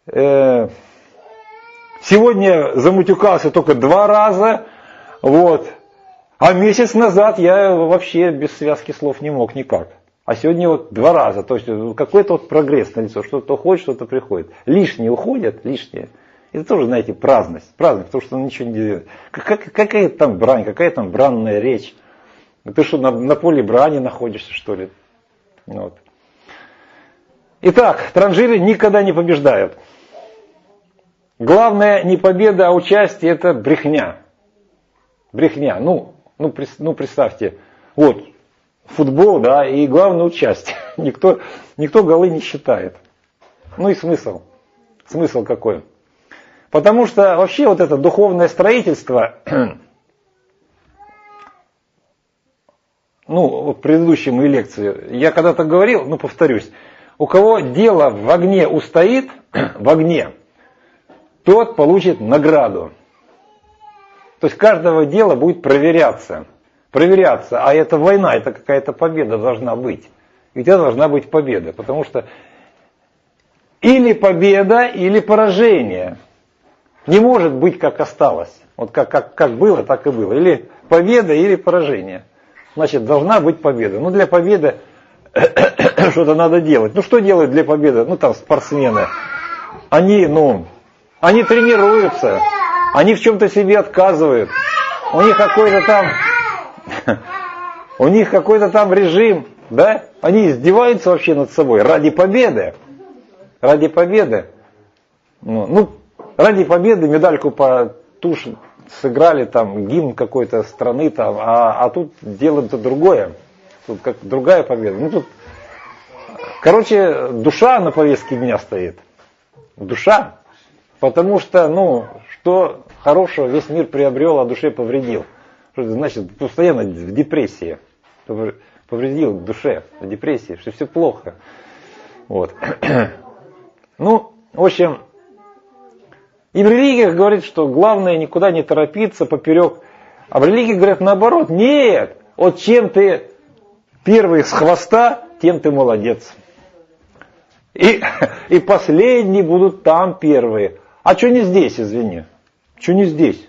сегодня замутюкался только 2 раза, вот. А месяц назад я вообще без связки слов не мог никак. А сегодня вот 2 раза. То есть какой-то вот прогресс налицо. Что-то уходит, что-то приходит. Лишние уходят, лишние. Это тоже, знаете, праздность. Праздность, потому что ничего не... Какая там брань, какая там бранная речь. Ты что, на поле брани находишься, что ли? Вот. Итак, транжиры никогда не побеждают. Главное не победа, а участие — это брехня. Брехня. Ну, представьте, вот футбол, да, и главное участие. Никто голы не считает. Ну и смысл? Смысл какой? Потому что вообще вот это духовное строительство, вот в предыдущей моей лекции, я когда-то говорил, повторюсь, у кого дело в огне устоит, в огне, тот получит награду. То есть каждого дела будет проверяться, а это война, это какая-то победа должна быть. И у тебя должна быть победа, потому что или победа, или поражение. Не может быть, как осталось. Вот как было, так и было. Или победа, или поражение. Значит, должна быть победа. Для победы что-то надо делать. Что делают для победы? Там спортсмены. Они тренируются. Они в чем-то себе отказывают. У них какой-то там режим, да? Они издеваются вообще над собой ради победы. Ради победы. Ради победы медальку по тушь сыграли, там гимн какой-то страны, там, а тут дело-то другое. Тут как другая победа. Душа на повестке дня стоит. Душа. Потому что, что хорошего весь мир приобрел, а душе повредил. Что это значит? Постоянно в депрессии. Повредил душе, в депрессии, что все плохо. Вот. В общем, и в религиях говорят, что главное никуда не торопиться поперек. А в религии говорят наоборот. Нет, вот чем ты первый с хвоста, тем ты молодец. И последние будут там первые. А что не здесь, извини? Что не здесь?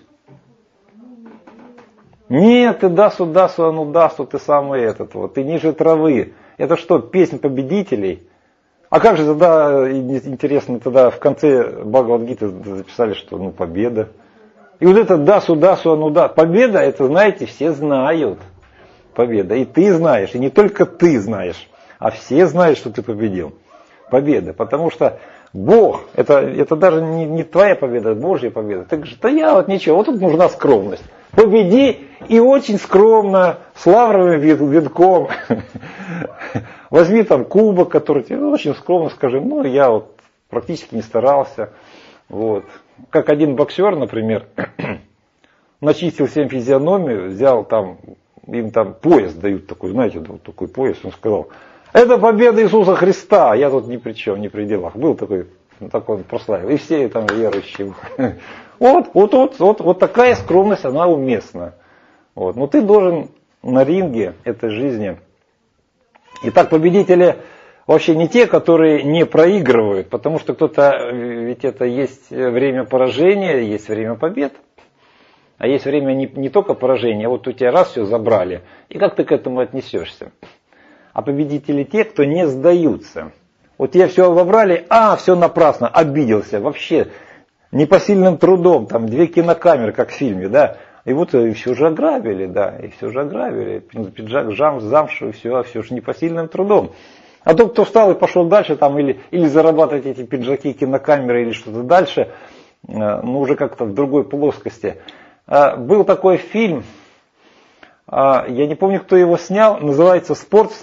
Нет, ты дасу, ты самый ты ниже травы. Это что, песня победителей? А как же тогда, интересно, в конце Бхагавад-гиты записали, что победа. И вот это дасу, победа, это, знаете, все знают. Победа. И ты знаешь, и не только ты знаешь, а все знают, что ты победил. Победа. Потому что Бог, это даже не твоя победа, это Божья победа. Ты говоришь, я ничего, вот тут нужна скромность. Победи и очень скромно, с лавровым венком. Возьми там кубок, который тебе очень скромно скажи, я практически не старался. Вот. Как один боксер, например, начистил всем физиономию, взял им пояс дают такой, знаете, такой пояс, он сказал, это победа Иисуса Христа, я тут ни при чем, ни при делах. Был такой он прославил, и все там верующие. Вот такая скромность, она уместна. Но ты должен на ринге этой жизни. Итак, победители вообще не те, которые не проигрывают, потому что ведь это есть время поражения, есть время побед. А есть время не только поражения, вот у тебя раз все забрали, и как ты к этому отнесешься? А победители те, кто не сдаются. Вот тебя все обобрали, все напрасно, обиделся, вообще непосильным трудом, 2 кинокамеры, как в фильме, да, И вот и все же ограбили, да, и все же ограбили. Пиджак замшу, и все же непосильным трудом. А тот, кто встал и пошел дальше, там, или зарабатывать эти пиджаки, кинокамеры или что-то дальше, ну уже как-то в другой плоскости. Был такой фильм, я не помню, кто его снял, называется «Спорт».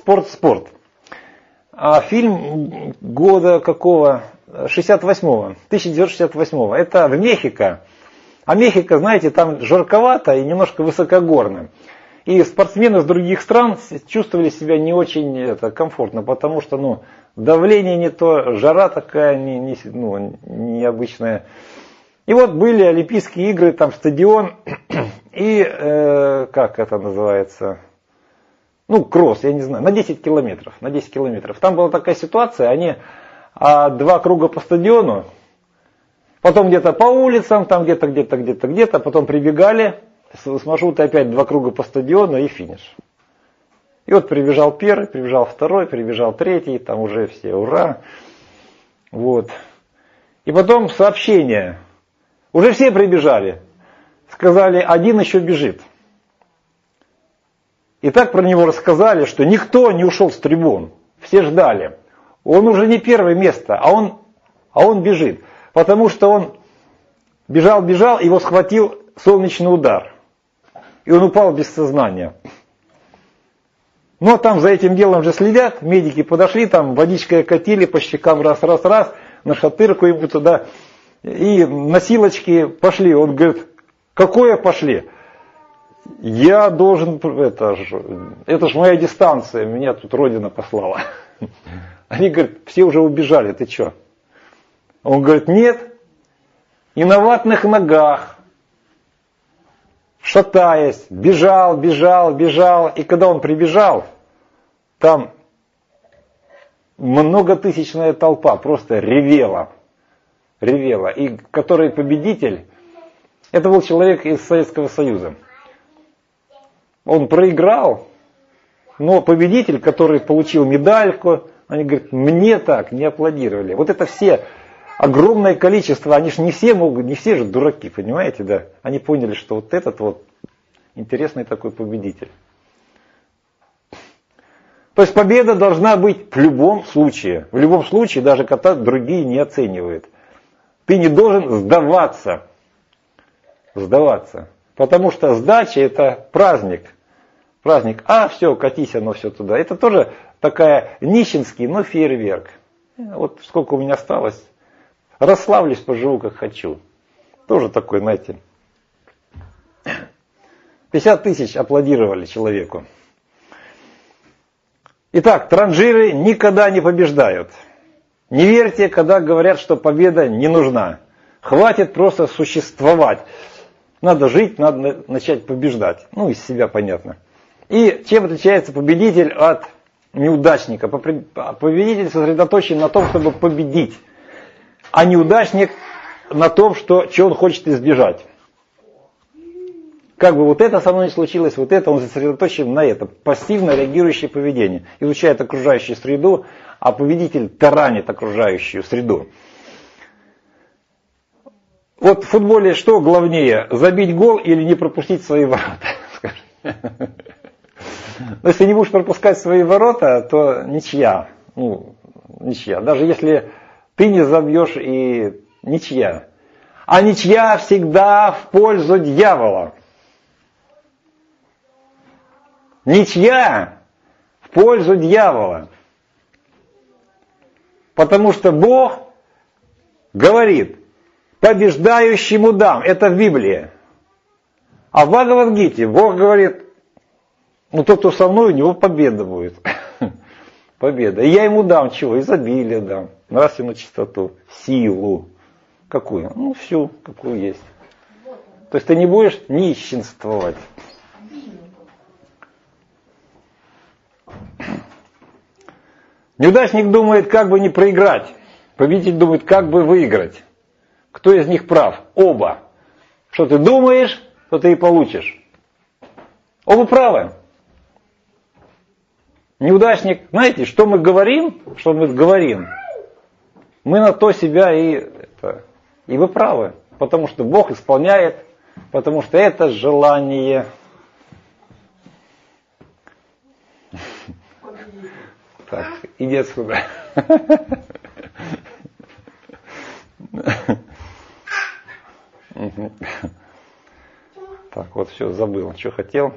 Фильм года какого? 1968. Это в Мехико. А Мехико, знаете, там жарковато и немножко высокогорно. И спортсмены из других стран чувствовали себя не очень комфортно, потому что давление не то, жара такая необычная. И вот были Олимпийские игры, там стадион, и как это называется, кросс, я не знаю, на 10 километров. Там была такая ситуация, они 2 круга по стадиону, потом где-то по улицам, там где-то, потом прибегали, с маршрута опять 2 круга по стадиону и финиш. И вот прибежал первый, прибежал второй, прибежал третий, там уже все, ура. Вот. И потом сообщение. Уже все прибежали. Сказали, один еще бежит. И так про него рассказали, что никто не ушел с трибун. Все ждали. Он уже не первое место, а он бежит. Потому что он бежал, его схватил солнечный удар. И он упал без сознания. Ну а там за этим делом же следят, медики подошли, там водичкой окатили, по щекам раз, на шатырку ему туда. И носилочки пошли. Он говорит, какое пошли? Я должен, это ж моя дистанция, меня тут Родина послала. Они говорят, все уже убежали, ты что? Он говорит, нет, и на ватных ногах, шатаясь, бежал, и когда он прибежал, там многотысячная толпа просто ревела. И который победитель, это был человек из Советского Союза. Он проиграл, но победитель, который получил медальку, они говорят, мне так не аплодировали. Вот это все, огромное количество, они же не все же дураки, понимаете, да? Они поняли, что вот этот вот интересный такой победитель. То есть победа должна быть в любом случае, даже когда другие не оценивают. Ты не должен сдаваться, потому что сдача это праздник, все, катись оно все туда. Это тоже такая нищенский, но фейерверк. Вот сколько у меня осталось, расслаблюсь, поживу как хочу. Тоже такой, знаете, 50 тысяч аплодировали человеку. Итак, транжиры никогда не побеждают. Не верьте, когда говорят, что победа не нужна. Хватит просто существовать. Надо жить, надо начать побеждать. Из себя понятно. И чем отличается победитель от неудачника? Победитель сосредоточен на том, чтобы победить. А неудачник на том, что он хочет избежать. Как бы вот это со мной не случилось, вот это, он сосредоточен на этом. Пассивно реагирующее поведение. Изучает окружающую среду, а победитель таранит окружающую среду. Вот в футболе что главнее, забить гол или не пропустить свои ворота? Но если не будешь пропускать свои ворота, то ничья. Ничья. Даже если ты не забьешь, и ничья. А ничья всегда в пользу дьявола. Ничья в пользу дьявола. Потому что Бог говорит, побеждающему дам. Это в Библии. А в Бхагавад-гите Бог говорит, тот, кто со мной, у него победа будет. Победа. И я ему дам чего? Изобилие дам. Нравственную чистоту. Силу. Какую? Всю, какую есть. То есть ты не будешь нищенствовать. Неудачник думает, как бы не проиграть. Победитель думает, как бы выиграть. Кто из них прав? Оба. Что ты думаешь, то ты и получишь. Оба правы. Неудачник, знаете, что мы говорим, мы на то себя и вы правы. Потому что Бог исполняет потому что это желание. Так, иди отсюда. Так, вот все, забыл, что хотел.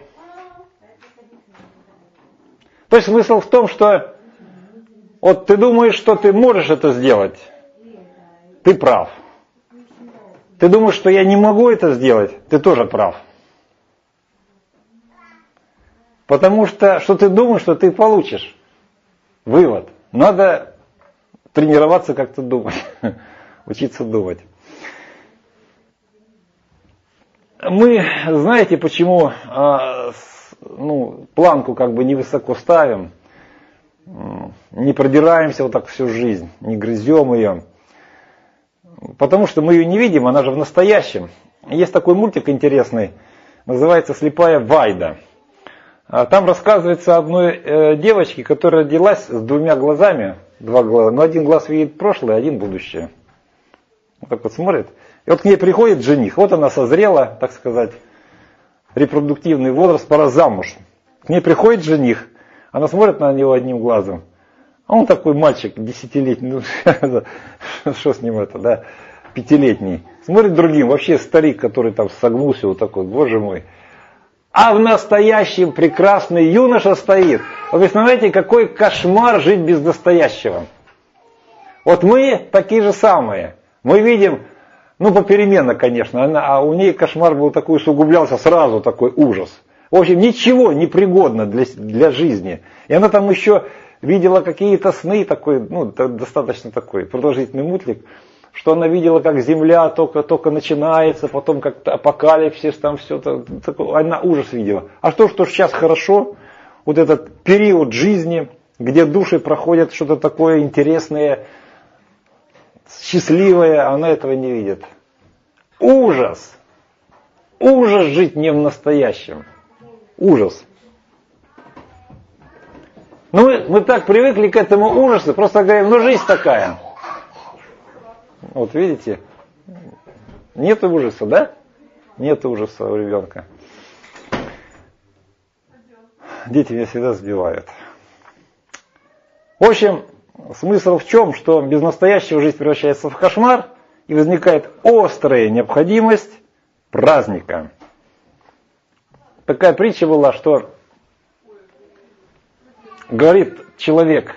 То есть смысл в том, что вот ты думаешь, что ты можешь это сделать, ты прав. Ты думаешь, что я не могу это сделать, ты тоже прав. Потому что ты думаешь, что ты получишь. Вывод. Надо тренироваться как-то думать, учиться думать. Мы, знаете, почему планку как бы невысоко ставим, не продираемся вот так всю жизнь, не грызем ее. Потому что мы ее не видим, она же в настоящем. Есть такой мультик интересный, называется «Слепая Вайда». Там рассказывается о одной девочке, которая родилась с двумя глазами, два глаза, но один глаз видит прошлое, один будущее. Вот так вот смотрит. И вот к ней приходит жених, вот она созрела, так сказать, репродуктивный возраст, пора замуж. К ней приходит жених, она смотрит на него одним глазом, а он такой мальчик, 10-летний, что с ним это, да, 5-летний. Смотрит другим, вообще старик, который там согнулся вот такой, боже мой. А в настоящем прекрасный юноша стоит. Вы представляете, какой кошмар жить без настоящего. Вот мы такие же самые. Мы видим, попеременно, конечно, а у нее кошмар был такой, усугублялся сразу, такой ужас. В общем, ничего не пригодно для жизни. И она там еще видела какие-то сны, такой, достаточно такой продолжительный мультик, что она видела, как земля только начинается, потом как-то апокалипсис, там все, она ужас видела. А что сейчас хорошо, вот этот период жизни, где души проходят что-то такое интересное, счастливое, она этого не видит. Ужас! Ужас жить не в настоящем. Ужас. Мы так привыкли к этому ужасу, просто говорим, жизнь такая. Вот видите, нет ужаса, да? Нет ужаса у ребенка. Дети меня всегда сбивают. В общем, смысл в чем, что без настоящего жизнь превращается в кошмар, и возникает острая необходимость праздника. Такая притча была, что говорит человек: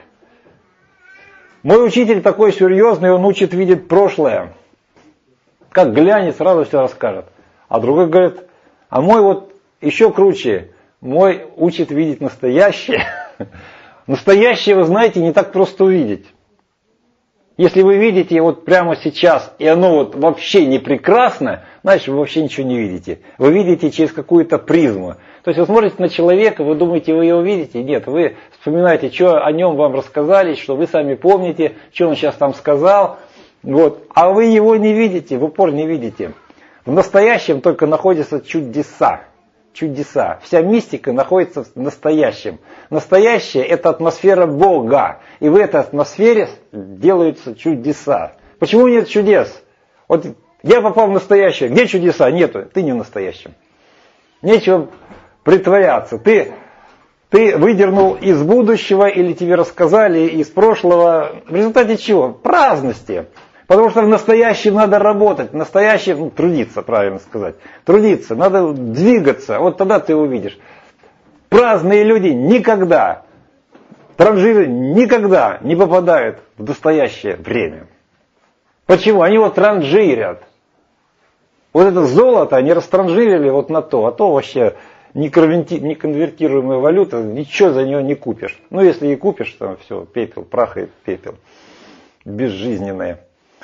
мой учитель такой серьезный, он учит видеть прошлое. Как глянет, сразу все расскажет. А другой говорит, а мой вот еще круче, мой учит видеть настоящее. Настоящее, вы знаете, не так просто увидеть. Если вы видите вот прямо сейчас, и оно вот вообще не прекрасно, значит вы вообще ничего не видите. Вы видите через какую-то призму. То есть вы смотрите на человека, вы думаете, вы его видите? Нет, вы вспоминаете, что о нем вам рассказали, что вы сами помните, что он сейчас там сказал. Вот. А вы его не видите, в упор не видите. В настоящем только находятся чудеса. Чудеса. Вся мистика находится в настоящем. Настоящее – это атмосфера Бога. И в этой атмосфере делаются чудеса. Почему нет чудес? Вот я попал в настоящее. Где чудеса? Нету. Ты не в настоящем. Нечего притворяться. Ты выдернул из будущего или тебе рассказали из прошлого. В результате чего? Праздности. Потому что в настоящем надо работать, в настоящем трудиться, правильно сказать. Трудиться, надо двигаться, вот тогда ты увидишь. Праздные люди никогда, транжиры никогда не попадают в настоящее время. Почему? Они вот транжирят. Вот это золото они растранжирили вот на то, а то вообще неконвертируемая валюта, ничего за нее не купишь. Если и купишь, то все, пепел, прах и пепел. Безжизненное.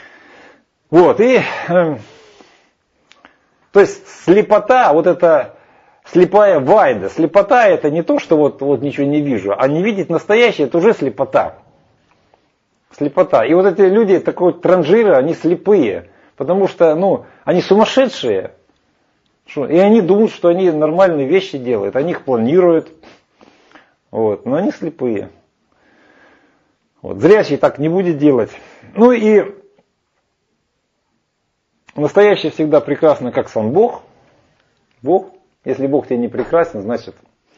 Вот, и, то есть слепота, вот это слепая вайда. Слепота это не то, что вот ничего не вижу, а не видеть настоящее, это уже слепота. Слепота. И вот эти люди, такой транжиры, они слепые, потому что, они сумасшедшие. И они думают, что они нормальные вещи делают, они их планируют, вот, но они слепые. Вот, зрячий так не будет делать. И настоящее всегда прекрасно, как сам Бог. Бог. Если Бог тебе не прекрасен, значит...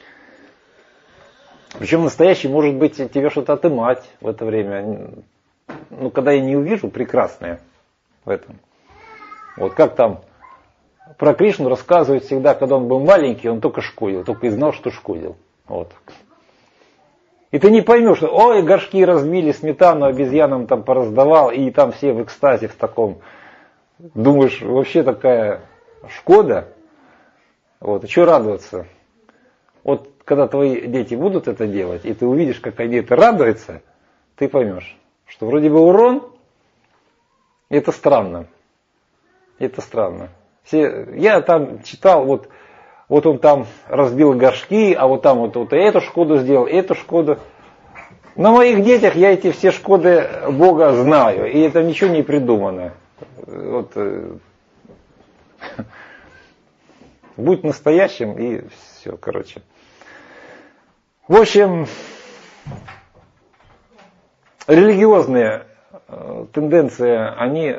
Причем настоящий может быть тебе что-то отымать в это время. Ну, когда я не увижу прекрасное в этом. Вот как там про Кришну рассказывают всегда, когда он был маленький, он только шкодил, только и знал, что шкодил. Вот. И ты не поймешь, что ой, горшки разбили, сметану обезьянам там пораздавал, и там все в экстазе в таком. Думаешь, вообще такая шкода. Вот, и что радоваться? Вот когда твои дети будут это делать, и ты увидишь, как они это радуются, ты поймешь, что вроде бы урон, и это странно. Это странно. Я там читал, вот он там разбил горшки, а вот там вот эту шкоду сделал, эту шкоду. На моих детях я эти все шкоды Бога знаю, и это ничего не придумано. Вот, будь настоящим, и все, короче. В общем, религиозные тенденции, они,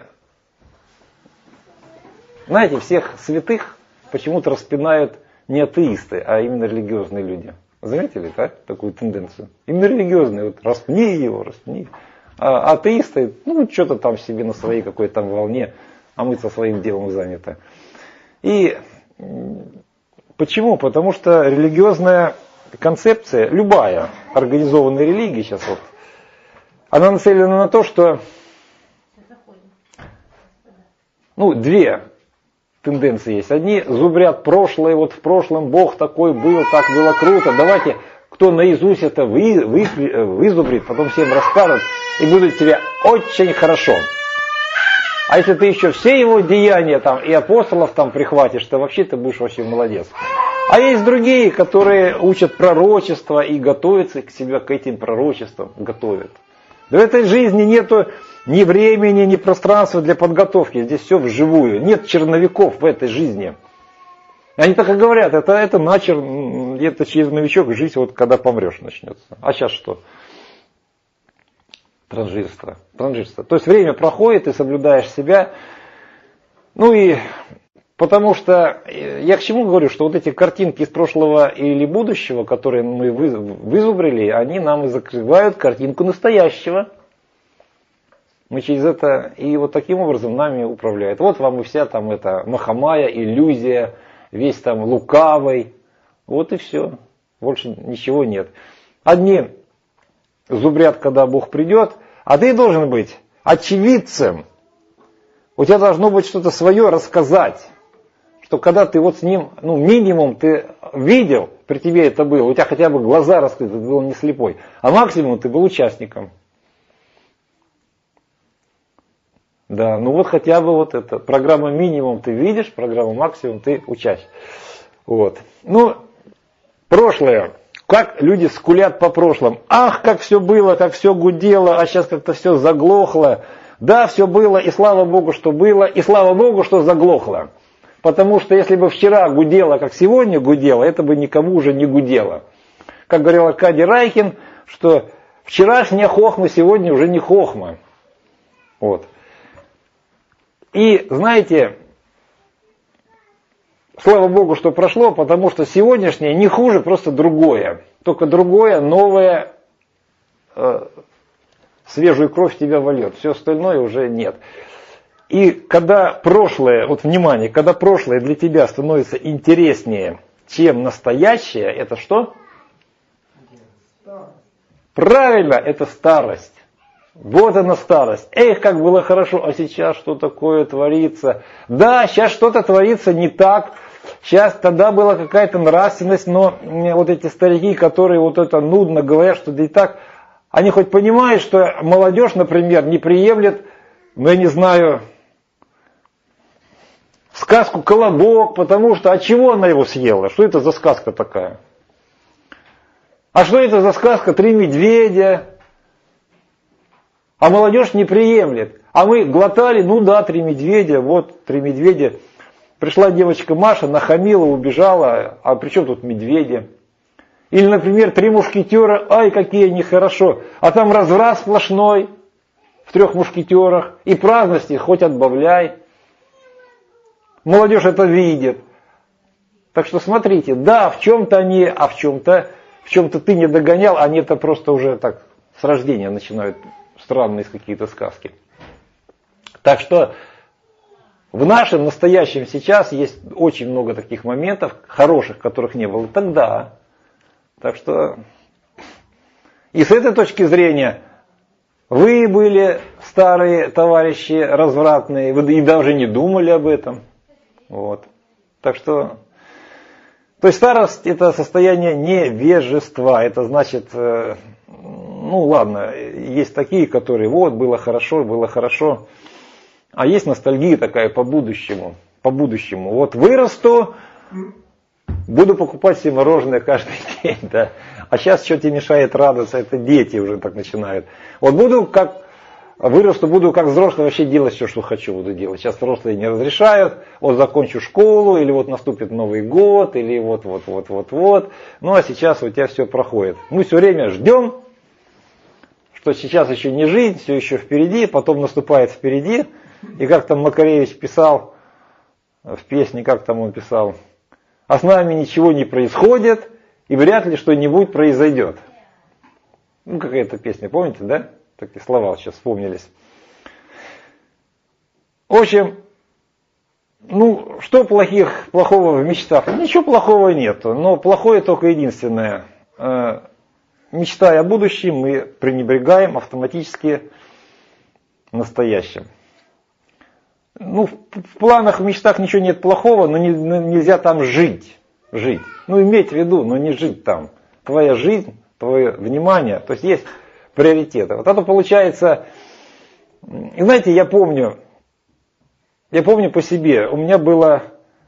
знаете, всех святых почему-то распинают не атеисты, а именно религиозные люди. Заметили, так, такую тенденцию? Именно религиозные, вот распни его, распни. А атеисты, ну, что-то там себе на своей какой-то там волне, а мы со своим делом заняты. И почему? Потому что религиозная концепция, любая организованная религия сейчас вот, она нацелена на то, что, ну, две тенденции есть. Одни зубрят прошлое, вот в прошлом Бог такой был, так было круто. Давайте, кто наизусть это вызубрит, потом всем расскажет, и будет тебе очень хорошо. А если ты еще все его деяния там, и апостолов там прихватишь, то вообще ты будешь вообще молодец. А есть другие, которые учат пророчества и готовятся к себе к этим пророчествам, готовят. В этой жизни нету ни времени, ни пространства для подготовки. Здесь все вживую. Нет черновиков в этой жизни. Они так и говорят, это черновичок, жизнь вот когда помрешь начнется. А сейчас что? Транжирство. То есть время проходит, ты соблюдаешь себя. Ну и потому что, я к чему говорю, что вот эти картинки из прошлого или будущего, которые мы вызубрили, они нам и закрывают картинку настоящего. Мы через это, и вот таким образом нами управляют. Вот вам и вся там эта махамая, иллюзия, весь там лукавый. Вот и все. Больше ничего нет. Одни зубрят, когда Бог придет, а ты должен быть очевидцем. У тебя должно быть что-то свое рассказать. Что когда ты вот с ним, ну минимум ты видел, при тебе это было, у тебя хотя бы глаза раскрыты, ты был не слепой. А максимум ты был участником. Да, ну вот хотя бы вот это. Программа минимум ты видишь, программа максимум ты учащий. Вот. Ну, прошлое. Как люди скулят по прошлому. Ах, как все было, как все гудело, а сейчас как-то все заглохло. Да, все было, и слава Богу, что было, и слава Богу, что заглохло. Потому что если бы вчера гудело, как сегодня гудело, это бы никому уже не гудело. Как говорил Аркадий Райкин, что вчерашняя хохма сегодня уже не хохма. Вот. И знаете, слава Богу, что прошло, потому что сегодняшнее не хуже, просто другое. Только другое, новое, свежую кровь в тебя вольет. Все остальное уже нет. И когда прошлое, вот внимание, когда прошлое для тебя становится интереснее, чем настоящее, это что? Правильно, это старость. Вот она старость. Эх, как было хорошо, а сейчас что такое творится? Да, сейчас что-то творится не так. Сейчас тогда была какая-то нравственность, но вот эти старики, которые вот это нудно говорят, что да и так, они хоть понимают, что молодежь, например, не приемлет, ну я не знаю, сказку «Колобок», потому что, от чего она его съела? Что это за сказка такая? А что это за сказка «Три медведя»? А молодежь не приемлет. А мы глотали, ну да, 3 медведя, вот 3 медведя. Пришла девочка Маша, нахамила, убежала, а при чем тут медведи? Или, например, 3 мушкетера, ай, какие они хорошо. А там разврат сплошной в 3 мушкетерах. И праздности хоть отбавляй. Молодежь это видит. Так что смотрите, да, в чем-то они, а в чем-то ты не догонял, они это просто уже так с рождения начинают странные какие-то сказки. Так что в нашем настоящем сейчас есть очень много таких моментов, хороших, которых не было тогда. Так что и с этой точки зрения вы были старые товарищи развратные, вы и даже не думали об этом. Вот. Так что, то есть старость это состояние невежества, это значит, ну ладно, есть такие, которые вот было хорошо, а есть ностальгия такая по будущему. Вот вырасту, буду покупать себе мороженое каждый день, да. А сейчас что тебе мешает радоваться, это дети уже так начинают. Вот вырасту, буду как взрослый вообще делать все, что хочу буду делать. Сейчас взрослые не разрешают, вот закончу школу, или вот наступит Новый год, или вот. Ну а сейчас у тебя все проходит. Мы все время ждем, что сейчас еще не жизнь, все еще впереди, потом наступает впереди. И как там Макаревич писал в песне, как там он писал, а с нами ничего не происходит, и вряд ли что-нибудь произойдет. Ну, какая-то песня, помните, да? Такие слова сейчас вспомнились. В общем, ну, что плохого в мечтах? Ничего плохого нету, но плохое только единственное. Мечтая о будущем, мы пренебрегаем автоматически настоящим. Ну, в планах, в мечтах ничего нет плохого, но нельзя там жить. Ну, иметь в виду, но не жить там. Твоя жизнь, твое внимание, то есть есть приоритеты. Вот это получается, и знаете, я помню по себе, у меня было,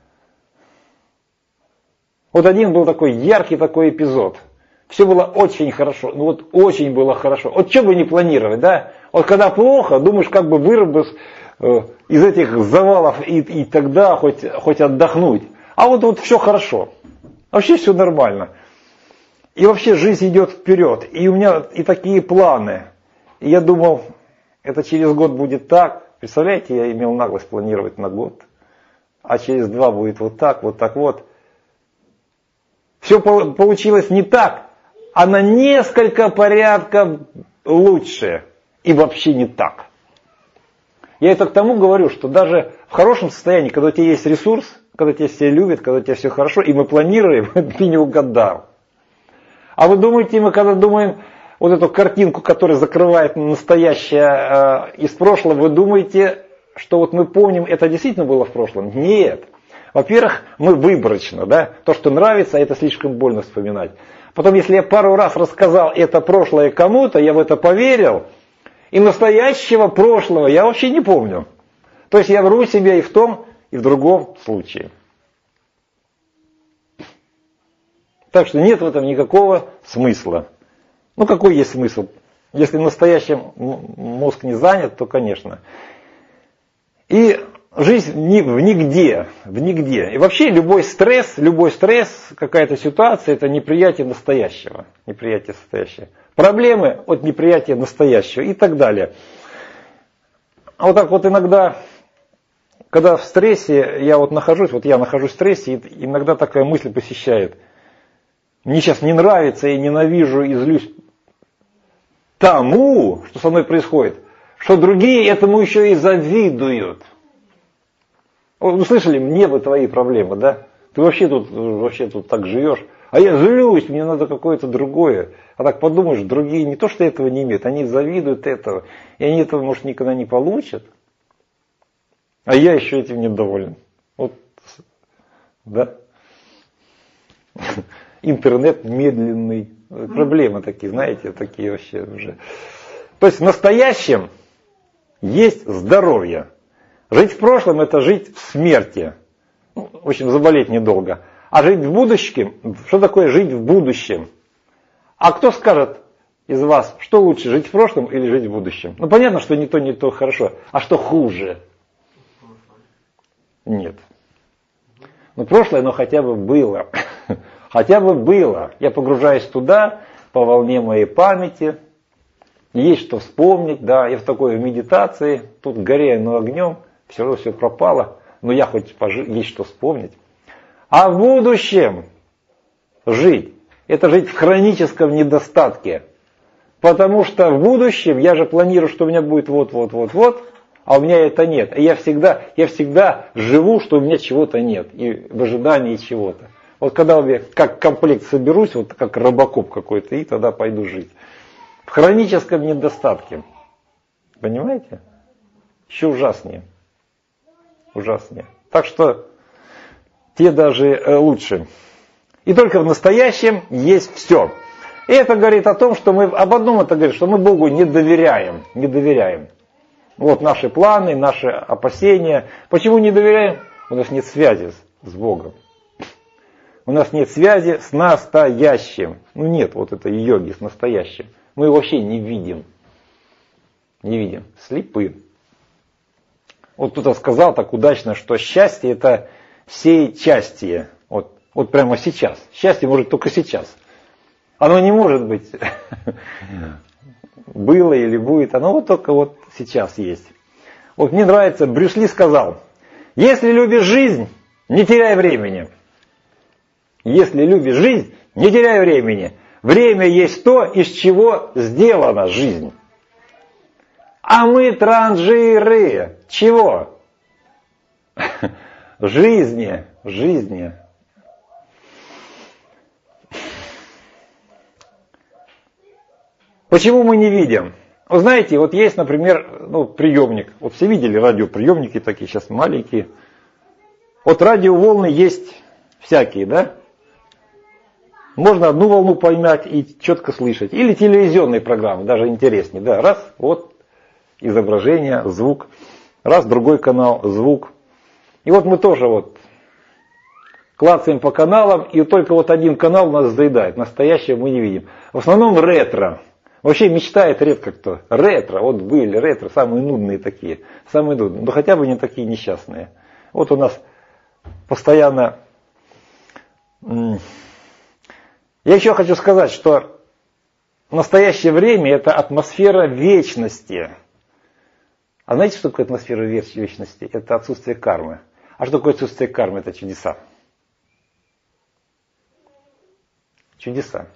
вот один был такой яркий такой эпизод. Все было очень хорошо, ну вот очень было хорошо. Вот что бы не планировать, да? Вот когда плохо, думаешь, как бы вырваться из этих завалов и тогда хоть отдохнуть. А вот все хорошо. Вообще все нормально. И вообще жизнь идет вперед. И у меня и такие планы. И я думал, это через год будет так. Представляете, я имел наглость планировать на год. А через 2 будет вот так вот. Все получилось не так, а на несколько порядков лучше. И вообще не так. Я это к тому говорю, что даже в хорошем состоянии, когда у тебя есть ресурс, когда тебя все любят, когда у тебя все хорошо, и мы планируем, ты не угадал. А вы думаете, мы когда думаем вот эту картинку, которая закрывает настоящее из прошлого, вы думаете, что вот мы помним, это действительно было в прошлом? Нет. Во-первых, мы выборочно, да, то, что нравится, это слишком больно вспоминать. Потом, если я пару раз рассказал это прошлое кому-то, я в это поверил, и настоящего прошлого я вообще не помню. То есть я вру себя и в том, и в другом случае. Так что нет в этом никакого смысла. Ну какой есть смысл? Если настоящим мозг не занят, то конечно. И жизнь нигде. И вообще любой стресс, какая-то ситуация, это неприятие настоящего. Проблемы от неприятия настоящего и так далее. А вот так вот иногда, когда в стрессе, я нахожусь в стрессе, и иногда такая мысль посещает. Мне сейчас не нравится, я ненавижу и злюсь тому, что со мной происходит, что другие этому еще и завидуют. Вы слышали, мне бы твои проблемы, да? Ты вообще тут так живешь. А я злюсь, мне надо какое-то другое. А так подумаешь, другие не то, что этого не имеют, они завидуют этого. И они этого, может, никогда не получат. А я еще этим недоволен. Вот, да? Интернет медленный. Проблемы такие, знаете, такие вообще уже. То есть в настоящем есть здоровье. Жить в прошлом – это жить в смерти. В общем, заболеть недолго. А жить в будущем, что такое жить в будущем? А кто скажет из вас, что лучше, жить в прошлом или жить в будущем? Ну, понятно, что не то хорошо. А что хуже? Нет. Ну, прошлое, оно хотя бы было. Хотя бы было. Я погружаюсь туда, по волне моей памяти. Есть что вспомнить, да. Я в такой медитации, тут горяю огнем, все равно все пропало. Но я хоть есть что вспомнить. А в будущем жить, это жить в хроническом недостатке. Потому что в будущем я же планирую, что у меня будет вот, а у меня это нет. И я всегда живу, что у меня чего-то нет. И в ожидании чего-то. Вот когда я как комплект соберусь, вот как робокоп какой-то, и тогда пойду жить. В хроническом недостатке. Понимаете? Еще ужаснее. Ужаснее. Так что те даже лучше. И только в настоящем есть все. И это говорит о том, что мы, об одном это говорит, что мы Богу не доверяем. Не доверяем. Вот наши планы, наши опасения. Почему не доверяем? У нас нет связи с Богом. У нас нет связи с настоящим. Ну нет вот этой йоги с настоящим. Мы его вообще не видим. Не видим. Слепы. Вот кто-то сказал так удачно, что счастье это сейчастие. Вот прямо сейчас. Счастье может только сейчас. Оно не может быть было или будет. Оно вот только вот сейчас есть. Вот мне нравится, Брюс Ли сказал, если любишь жизнь, не теряй времени. Если любишь жизнь, не теряй времени. Время есть то, из чего сделана жизнь. А мы транжиры. Чего? Жизни. Почему мы не видим? Вы знаете, вот есть, например, приемник. Вот все видели радиоприемники такие, сейчас маленькие. Вот радиоволны есть всякие, да? Можно одну волну поймать и четко слышать. Или телевизионные программы, даже интереснее. Да, раз, вот изображение, звук. Раз, другой канал, звук. И вот мы тоже вот клацаем по каналам, и только вот один канал нас заедает. Настоящего мы не видим. В основном ретро. Вообще мечтает редко кто. Ретро, вот были ретро, самые нудные такие. Самые нудные, но хотя бы не такие несчастные. Вот у нас постоянно... Я еще хочу сказать, что настоящее время это атмосфера вечности. А знаете, что такое атмосфера вечности? Это отсутствие кармы. А что такое отсутствие кармы? Это чудеса. Чудеса.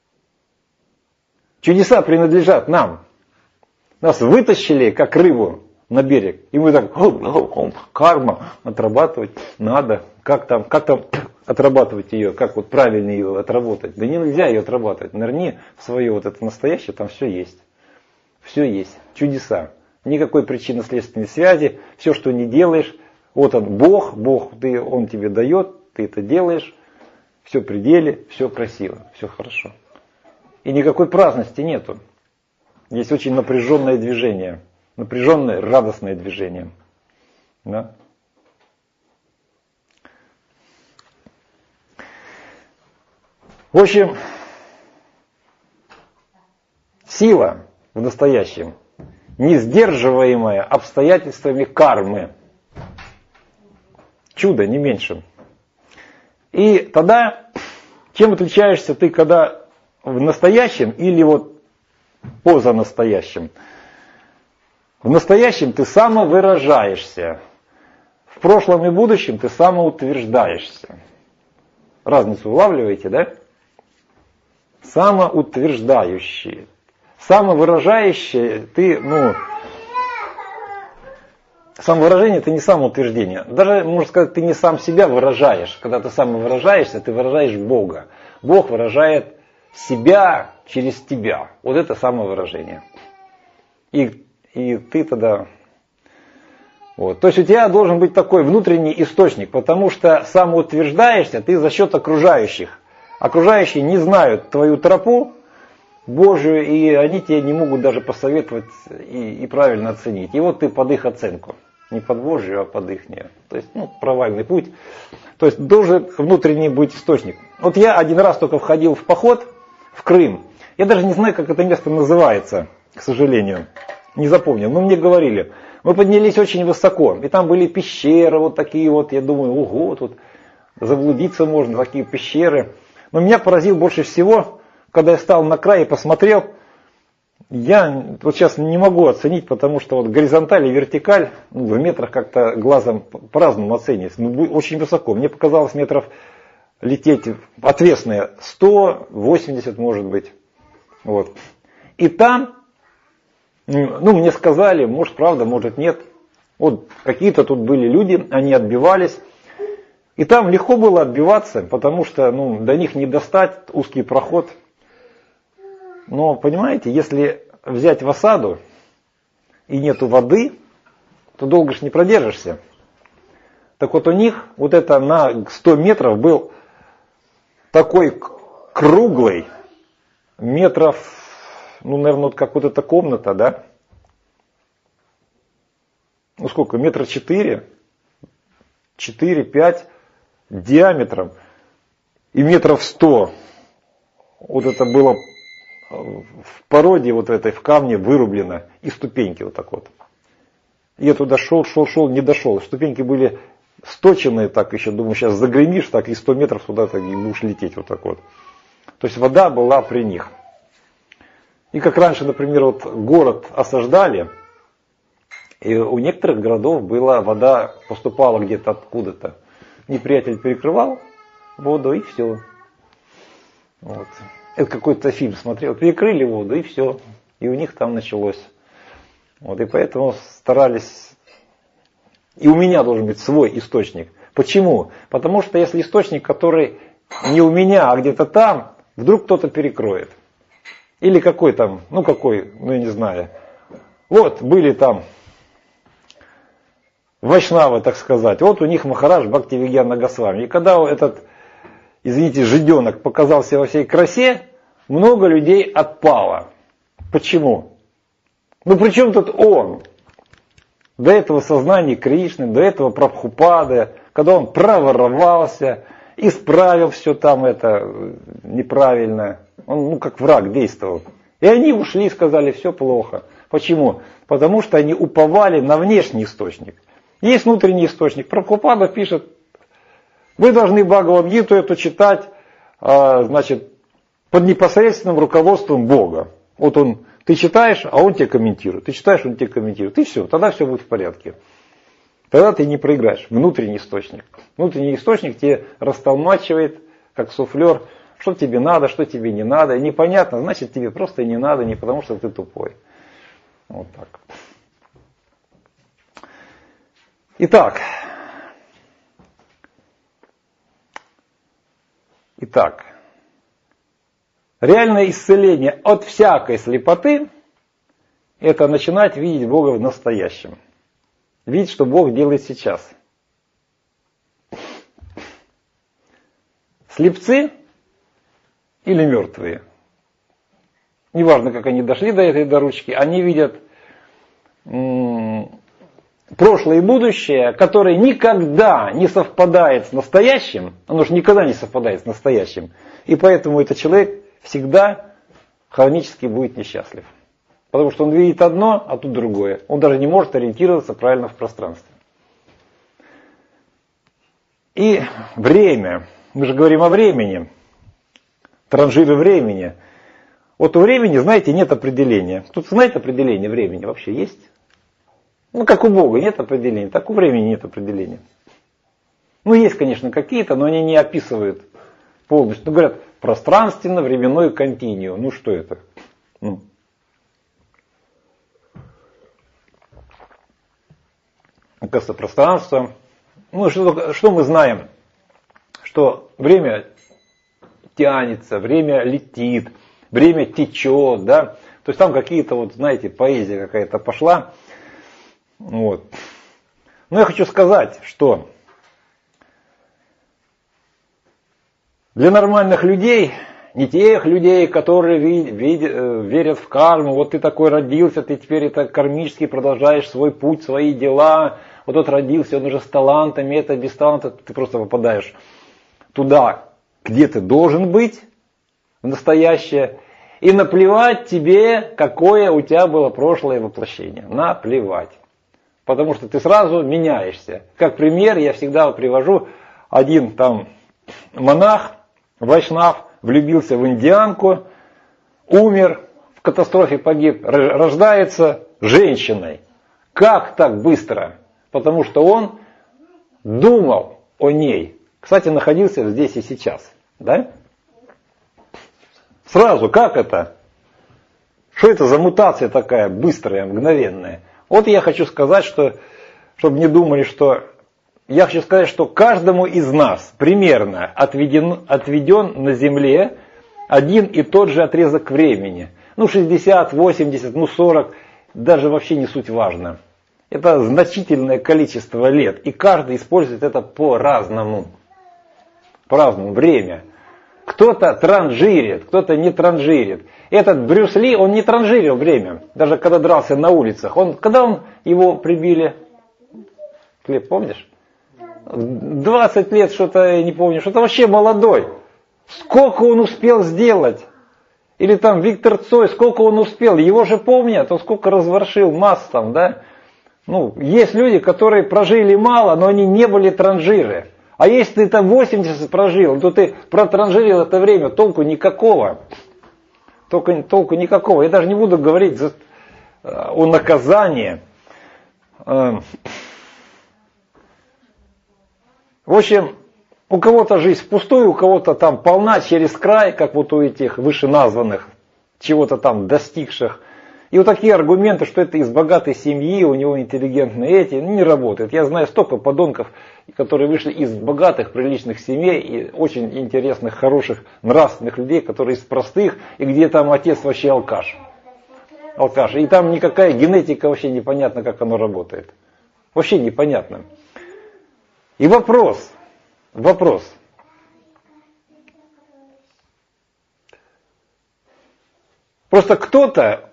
Чудеса принадлежат нам. Нас вытащили, как рыбу, на берег. И мы так, карма, отрабатывать надо. Как там отрабатывать ее, как вот правильно ее отработать? Да нельзя ее отрабатывать. Нырни в свое вот это настоящее, там все есть. Все есть. Чудеса. Никакой причинно-следственной связи. Все, что не делаешь. Вот он, Бог, Он тебе дает, ты это делаешь. Все в пределе, все красиво, все хорошо. И никакой праздности нету. Есть очень напряженное движение. Напряженное, радостное движение. Да? В общем, сила в настоящем, не сдерживаемая обстоятельствами кармы. Чудо, не меньше. И тогда, чем отличаешься ты, когда в настоящем или вот поза настоящем? В настоящем ты самовыражаешься. В прошлом и будущем ты самоутверждаешься. Разницу улавливаете, да? Самоутверждающий. Самовыражающий ты, самовыражение это не самоутверждение. Даже, можно сказать, ты не сам себя выражаешь. Когда ты самовыражаешься, ты выражаешь Бога. Бог выражает себя через тебя. Вот это самовыражение. И ты тогда... Вот. То есть у тебя должен быть такой внутренний источник, потому что самоутверждаешься ты за счет окружающих. Окружающие не знают твою тропу Божию, и они тебе не могут даже посоветовать и правильно оценить. И вот ты под их оценку. Не под Божию, а под их. То есть, провальный путь. То есть должен внутренний быть источник. Вот я один раз только входил в поход в Крым. Я даже не знаю, как это место называется, к сожалению. Не запомнил. Но мне говорили. Мы поднялись очень высоко. И там были пещеры вот такие вот. Я думаю, ого, тут заблудиться можно, такие пещеры. Но меня поразил больше всего, когда я стал на крае и посмотрел, Я вот сейчас не могу оценить, потому что вот горизонталь и вертикаль в метрах как-то глазом по-разному оценивается. Очень высоко. Мне показалось метров лететь отвесные 100, 80 может быть. Вот. И там, мне сказали, может правда, может нет. Вот какие-то тут были люди, они отбивались. И там легко было отбиваться, потому что до них не достать, узкий проход. Но, понимаете, если взять в осаду и нету воды, то долго ж не продержишься. Так вот у них вот это на 100 метров был такой круглый, метров, наверное, вот как вот эта комната, да? Сколько? Метра 4, 5 диаметром и метров 100. Вот это было в породе вот этой, в камне вырублено, и ступеньки вот так вот. Я туда шел, не дошел. Ступеньки были сточенные так еще, думаю, сейчас загремишь так и 100 метров туда так и будешь лететь вот так вот. То есть вода была при них. И как раньше, например, вот город осаждали, и у некоторых городов была вода, поступала где-то откуда-то. Неприятель перекрывал воду и все. Вот. Это какой-то фильм смотрел, перекрыли воду и все. И у них там началось. Вот, и поэтому старались. И у меня должен быть свой источник. Почему? Потому что если источник, который не у меня, а где-то там, вдруг кто-то перекроет. Или какой там, я не знаю. Вот были там вайшнавы, так сказать. Вот у них Махарадж Бхактивигьяна Госвами. И когда этот, извините, жиденок показался во всей красе, много людей отпало. Почему? При чем тут он? До этого сознания Кришны, до этого Прабхупады, когда он проворовался, исправил все там это неправильно. Он как враг действовал. И они ушли и сказали, все плохо. Почему? Потому что они уповали на внешний источник. Есть внутренний источник. Прабхупада пишет, вы должны Бхагавад-гиту эту читать, под непосредственным руководством Бога. Вот ты читаешь, а он тебе комментирует. Ты читаешь, он тебе комментирует. И все, тогда все будет в порядке. Тогда ты не проиграешь. Внутренний источник. Внутренний источник тебе растолмачивает, как суфлер, что тебе надо, что тебе не надо. И непонятно, значит тебе просто не надо, не потому что ты тупой. Вот так. Итак, реальное исцеление от всякой слепоты – это начинать видеть Бога в настоящем. Видеть, что Бог делает сейчас. Слепцы или мертвые. Неважно, как они дошли до этой ручки, они видят прошлое и будущее, которое никогда не совпадает с настоящим. Оно же никогда не совпадает с настоящим. И поэтому этот человек всегда хронически будет несчастлив. Потому что он видит одно, а тут другое. Он даже не может ориентироваться правильно в пространстве. И время. Мы же говорим о времени. Транжиры времени. Вот у времени, знаете, нет определения. Тут знает определение времени вообще есть? Как у Бога нет определения, так у времени нет определения. Есть, конечно, какие-то, но они не описывают полностью. Говорят, пространственно-временной континуум. Что это? Оказывается, пространство. Что мы знаем? Что время тянется, время летит, время течет, да? То есть там какие-то, знаете, поэзия какая-то пошла. Но я хочу сказать, что для нормальных людей, не тех людей, которые верят в карму, вот ты такой родился, ты теперь это кармически продолжаешь свой путь, свои дела, вот тот родился, он уже с талантами, это без таланта, ты просто попадаешь туда, где ты должен быть, в настоящее, и наплевать тебе, какое у тебя было прошлое воплощение, наплевать. Потому что ты сразу меняешься. Как пример я всегда привожу, один там монах, вайшнав, влюбился в индианку, умер, в катастрофе погиб, рождается женщиной. Как так быстро? Потому что он думал о ней. Кстати, находился здесь и сейчас. Да? Сразу, как это? Что это за мутация такая быстрая, мгновенная? Вот я хочу сказать, что, чтобы не думали, что... Я хочу сказать, что каждому из нас примерно отведен на Земле один и тот же отрезок времени. 60, 80, 40, даже вообще не суть важно. Это значительное количество лет, и каждый использует это по-разному. По-разному, время. Кто-то транжирит, кто-то не транжирит. Этот Брюс Ли, он не транжирил время, даже когда дрался на улицах. Когда его прибили, Глеб, помнишь? 20 лет, что-то, я не помню, что-то вообще молодой. Сколько он успел сделать? Или там Виктор Цой, сколько он успел? Его же помнят, он сколько разворшил масс там, да? Есть люди, которые прожили мало, но они не были транжиры. А если ты там 80 прожил, то ты протранжирил это время, толку никакого. Толку никакого. Я даже не буду говорить о наказании. В общем, у кого-то жизнь впустую, у кого-то там полна через край, как вот у этих вышеназванных, чего-то там достигших. И вот такие аргументы, что это из богатой семьи, у него интеллигентные не работает. Я знаю столько подонков, которые вышли из богатых, приличных семей и очень интересных, хороших, нравственных людей, которые из простых, и где там отец вообще алкаш. Алкаш. И там никакая генетика вообще непонятно, как оно работает. Вообще непонятно. И вопрос. Просто кто-то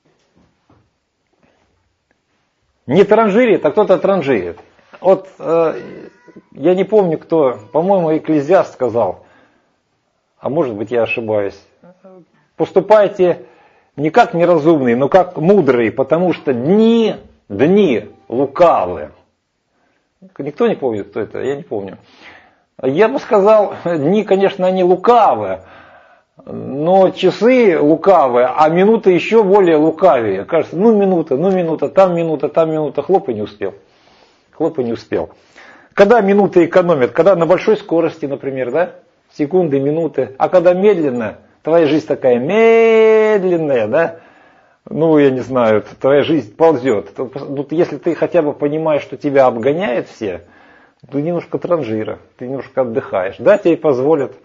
не транжирит, а кто-то транжирит. Вот я не помню кто, по-моему, Экклезиаст сказал, а может быть я ошибаюсь. Поступайте не как неразумные, но как мудрые, потому что дни лукавы. Никто не помнит, кто это? Я не помню. Я бы сказал, дни, конечно, они лукавы, но часы лукавые, а минуты еще более лукавее. Кажется, минута, там минута, хлоп и не успел. Когда минуты экономят, когда на большой скорости, например, да, секунды, минуты, а когда медленно, твоя жизнь такая медленная, да, я не знаю, твоя жизнь ползет. Если ты хотя бы понимаешь, что тебя обгоняют все, ты немножко транжира, ты немножко отдыхаешь. Да, тебе позволят.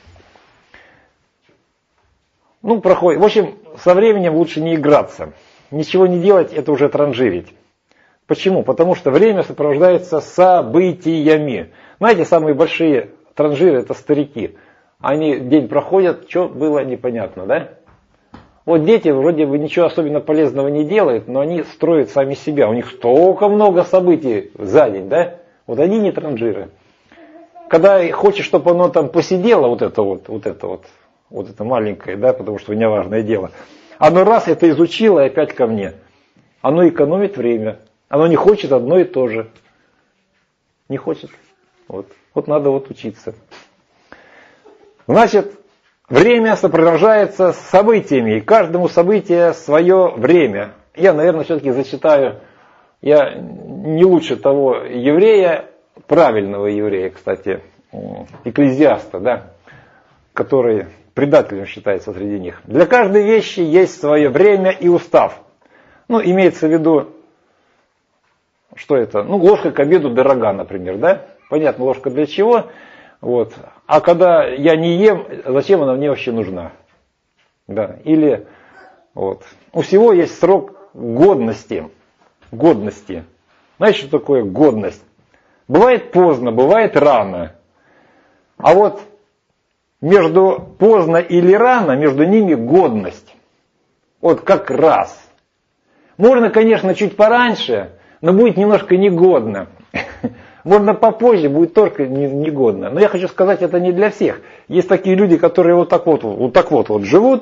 Проходит. В общем, со временем лучше не играться. Ничего не делать, это уже транжирить. Почему? Потому что время сопровождается событиями. Знаете, самые большие транжиры это старики. Они день проходят, что было непонятно, да? Вот дети вроде бы ничего особенно полезного не делают, но они строят сами себя. У них столько много событий за день, да? Вот они не транжиры. Когда хочешь, чтобы оно там посидело, вот это маленькое, да, потому что у меня важное дело. Оно раз это изучило и опять ко мне. Оно экономит время. Оно не хочет одно и то же. Не хочет. Вот надо учиться. Значит, время сопровождается событиями. И каждому событию свое время. Я, наверное, все-таки зачитаю. Я не лучше того еврея, правильного еврея, кстати, Экклезиаста, да, который предателем считается среди них. Для каждой вещи есть свое время и устав. Имеется в виду, что это? Ложка к обеду дорога, например, да? Понятно, ложка для чего? А когда я не ем, зачем она мне вообще нужна? Да. Или у всего есть срок годности. Знаете, что такое годность? Бывает поздно, бывает рано. А между поздно или рано, между ними годность. Как раз. Можно, конечно, чуть пораньше, но будет немножко негодно. Можно попозже, будет только негодно. Но я хочу сказать, это не для всех. Есть такие люди, которые вот так вот живут,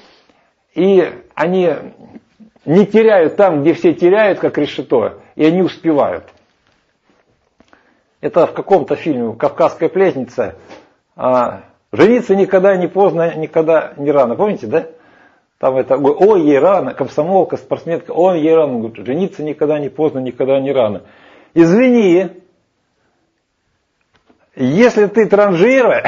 и они не теряют там, где все теряют, как решето, и они успевают. Это в каком-то фильме «Кавказская пленница». Жениться никогда не поздно, никогда не рано. Помните, да? Там это, ой, ей рано, комсомолка, спортсменка, ой, ей рано. Говорит, жениться никогда не поздно, никогда не рано. Извини, если ты транжира,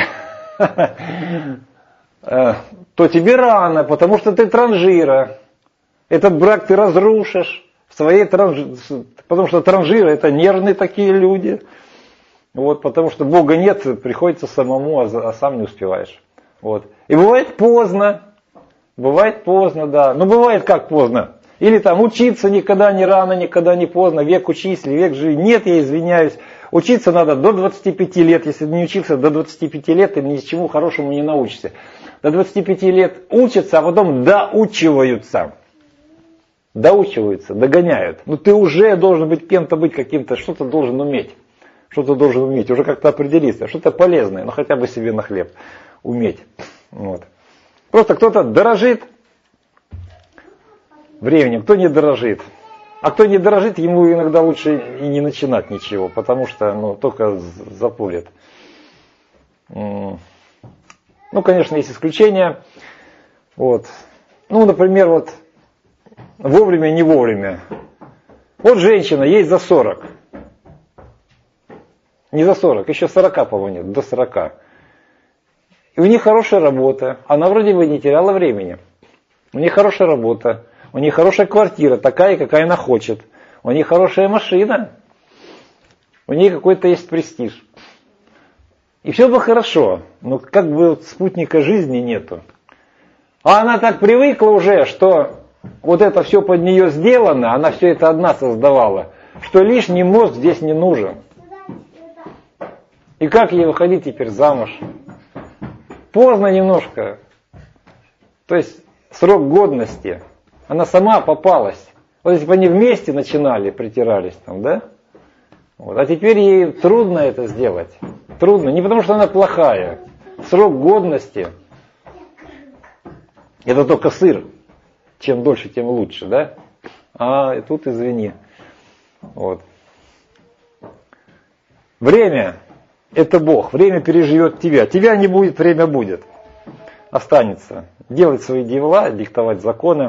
то тебе рано, потому что ты транжира. Этот брак ты разрушишь. Потому что транжиры это нервные такие люди. Вот, потому что Бога нет, приходится самому, а сам не успеваешь. Вот. И бывает поздно. Бывает поздно, да. Но бывает как поздно. Или там учиться никогда не рано, никогда не поздно. Век учись, век живи. Нет, я извиняюсь. Учиться надо до 25 лет. Если не учился до 25 лет, ты ни к чему хорошему не научишься. До 25 лет учатся, а потом доучиваются. Доучиваются, догоняют. Ну ты уже должен быть кем-то, быть каким-то, что-то должен уметь. Что-то должен уметь, уже как-то определиться. Что-то полезное, но хотя бы себе на хлеб уметь. Вот. Просто кто-то дорожит временем, кто не дорожит. А кто не дорожит, ему иногда лучше и не начинать ничего, потому что только запулит. Ну, конечно, есть исключения. Вот. Ну, например, вот вовремя, не вовремя. Вот женщина, ей за 40. Не за 40, еще 40, по-моему, нет, до 40. И у них хорошая работа. Она вроде бы не теряла времени. У них хорошая работа. У них хорошая квартира, такая, какая она хочет. У них хорошая машина. У них какой-то есть престиж. И все бы хорошо, но как бы вот спутника жизни нету. А она так привыкла уже, что вот это все под нее сделано, она все это одна создавала, что лишний мозг здесь не нужен. И как ей выходить теперь замуж? Поздно немножко. То есть срок годности. Она сама попалась. Вот если бы они вместе начинали, притирались там, да? Вот. А теперь ей трудно это сделать. Трудно. Не потому что она плохая. Срок годности это только сыр. Чем дольше, тем лучше, да? А тут извини. Вот. Время это Бог. Время переживет тебя. Тебя не будет, время будет. Останется. Делать свои дела, диктовать законы.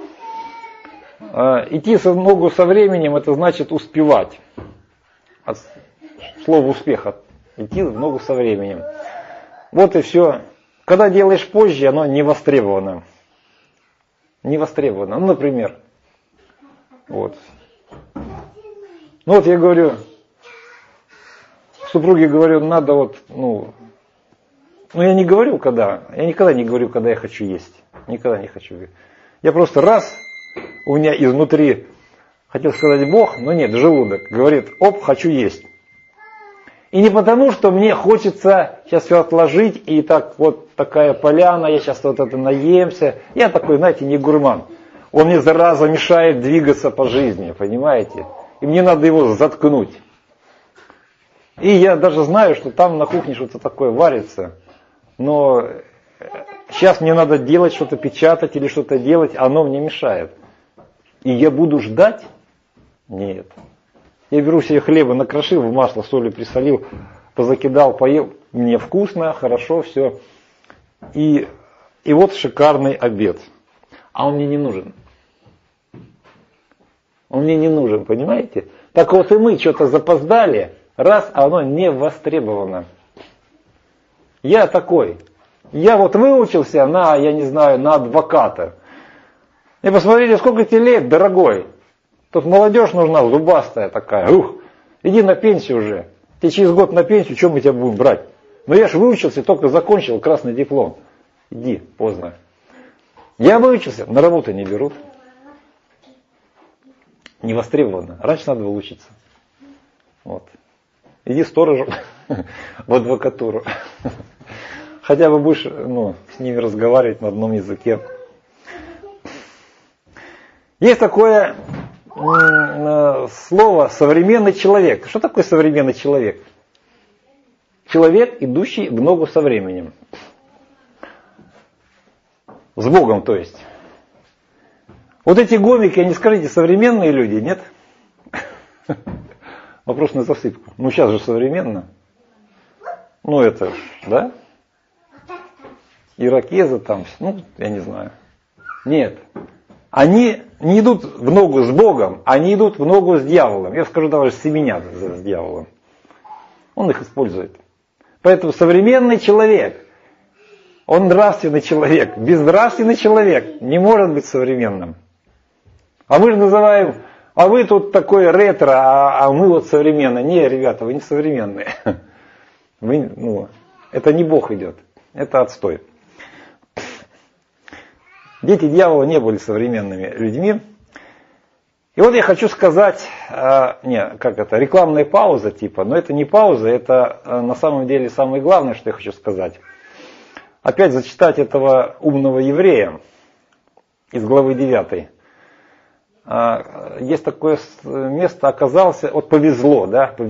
Идти в ногу со временем, это значит успевать. От слова успеха. Идти в ногу со временем. Вот и все. Когда делаешь позже, оно не востребовано. Не востребовано. Ну, например. Вот. Ну вот я говорю, супруге говорю, надо вот, я не говорю, когда. Я никогда не говорю, когда я хочу есть. Никогда не хочу. Я просто раз, у меня изнутри, хотел сказать Бог, но нет, желудок говорит, оп, хочу есть. И не потому, что мне хочется сейчас все отложить, и так вот такая поляна, я сейчас вот это наемся. Я такой, знаете, не гурман. Он мне, зараза, мешает двигаться по жизни, понимаете? И мне надо его заткнуть. И я даже знаю, что там на кухне что-то такое варится. Но сейчас мне надо делать, что-то печатать или что-то делать, а оно мне мешает. И я буду ждать? Нет. Я беру себе хлеба, накрошил в масло, соли присолил, позакидал, поел. Мне вкусно, хорошо, все. И вот шикарный обед. А он мне не нужен. Он мне не нужен, понимаете? Так вот и мы что-то запоздали, раз, а оно не востребовано. Я такой. Я вот выучился на, я не знаю, на адвоката. И посмотрите, сколько тебе лет, дорогой. Тут молодежь нужна, зубастая такая. Ух, иди на пенсию уже. Ты через год на пенсию, что мы тебя будем брать? Ну я же выучился, только закончил красный диплом. Иди, поздно. Я выучился, на работу не берут. Не востребовано. Раньше надо было учиться. Вот. Иди сторожем в адвокатуру. Хотя бы будешь с ними разговаривать на одном языке. Есть такое слово «современный человек». Что такое современный человек? Человек, идущий в ногу со временем. С Богом, то есть. Вот эти гомики, они, скажите, современные люди, нет? Вопрос на засыпку. Ну, сейчас же современно. Ну, это, да? Ирокезы там, я не знаю. Нет. Они не идут в ногу с Богом, они идут в ногу с дьяволом. Я скажу даже семенят с дьяволом. Он их использует. Поэтому современный человек, он нравственный человек. Безнравственный человек не может быть современным. А мы же называем, а вы тут такой ретро, а мы вот современные. Не, ребята, вы не современные. Вы, это не Бог идет, это отстой. Дети дьявола не были современными людьми. И вот я хочу сказать, рекламная пауза типа, но это не пауза, это на самом деле самое главное, что я хочу сказать. Опять зачитать этого умного еврея из главы 9. Есть такое место, оказался, вот повезло,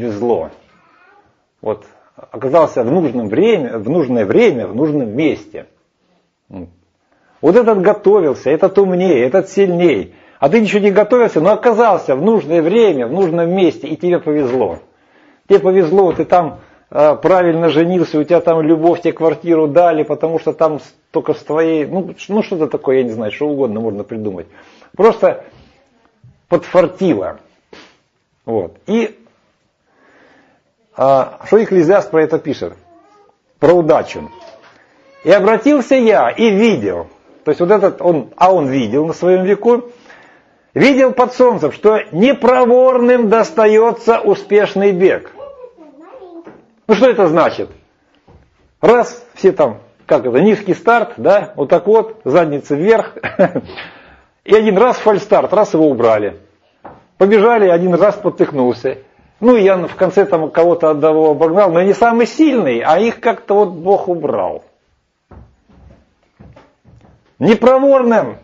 вот оказался в нужное время, в нужном месте. Вот этот готовился, этот умнее, этот сильней. А ты ничего не готовился, но оказался в нужное время, в нужном месте, и тебе повезло. Тебе повезло, ты там правильно женился, у тебя там любовь, тебе квартиру дали, потому что там только с твоей, что-то такое, я не знаю, что угодно можно придумать. Просто подфартило. Вот. И что Экклезиаст про это пишет? Про удачу. И обратился я и видел. То есть вот этот, он видел на своем веку, видел под солнцем, что непроворным достается успешный бег. Что это значит? Раз, все там, низкий старт, да, вот так вот, задница вверх, и один раз фальстарт, раз его убрали. Побежали, один раз подтыкнулся. И я в конце там кого-то одного обогнал, но не самый сильный, а их как-то вот Бог убрал. Непроворным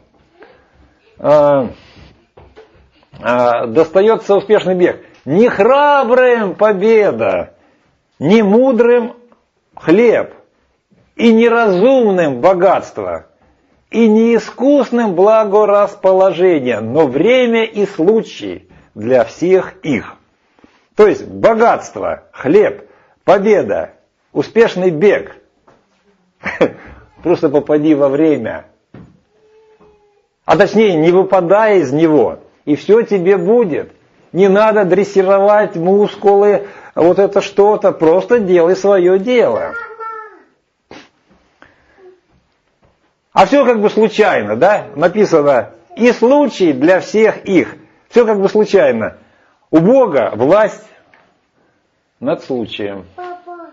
достается успешный бег. Не храбрым победа, не мудрым хлеб, и неразумным богатство, и неискусным благорасположение, но время и случай для всех их. То есть богатство, хлеб, победа, успешный бег. Просто попади во время. А точнее, не выпадая из него. И все тебе будет. Не надо дрессировать мускулы, вот это что-то. Просто делай свое дело. А все как бы случайно, да? Написано, и случай для всех их. Все как бы случайно. У Бога власть над случаем. Папа,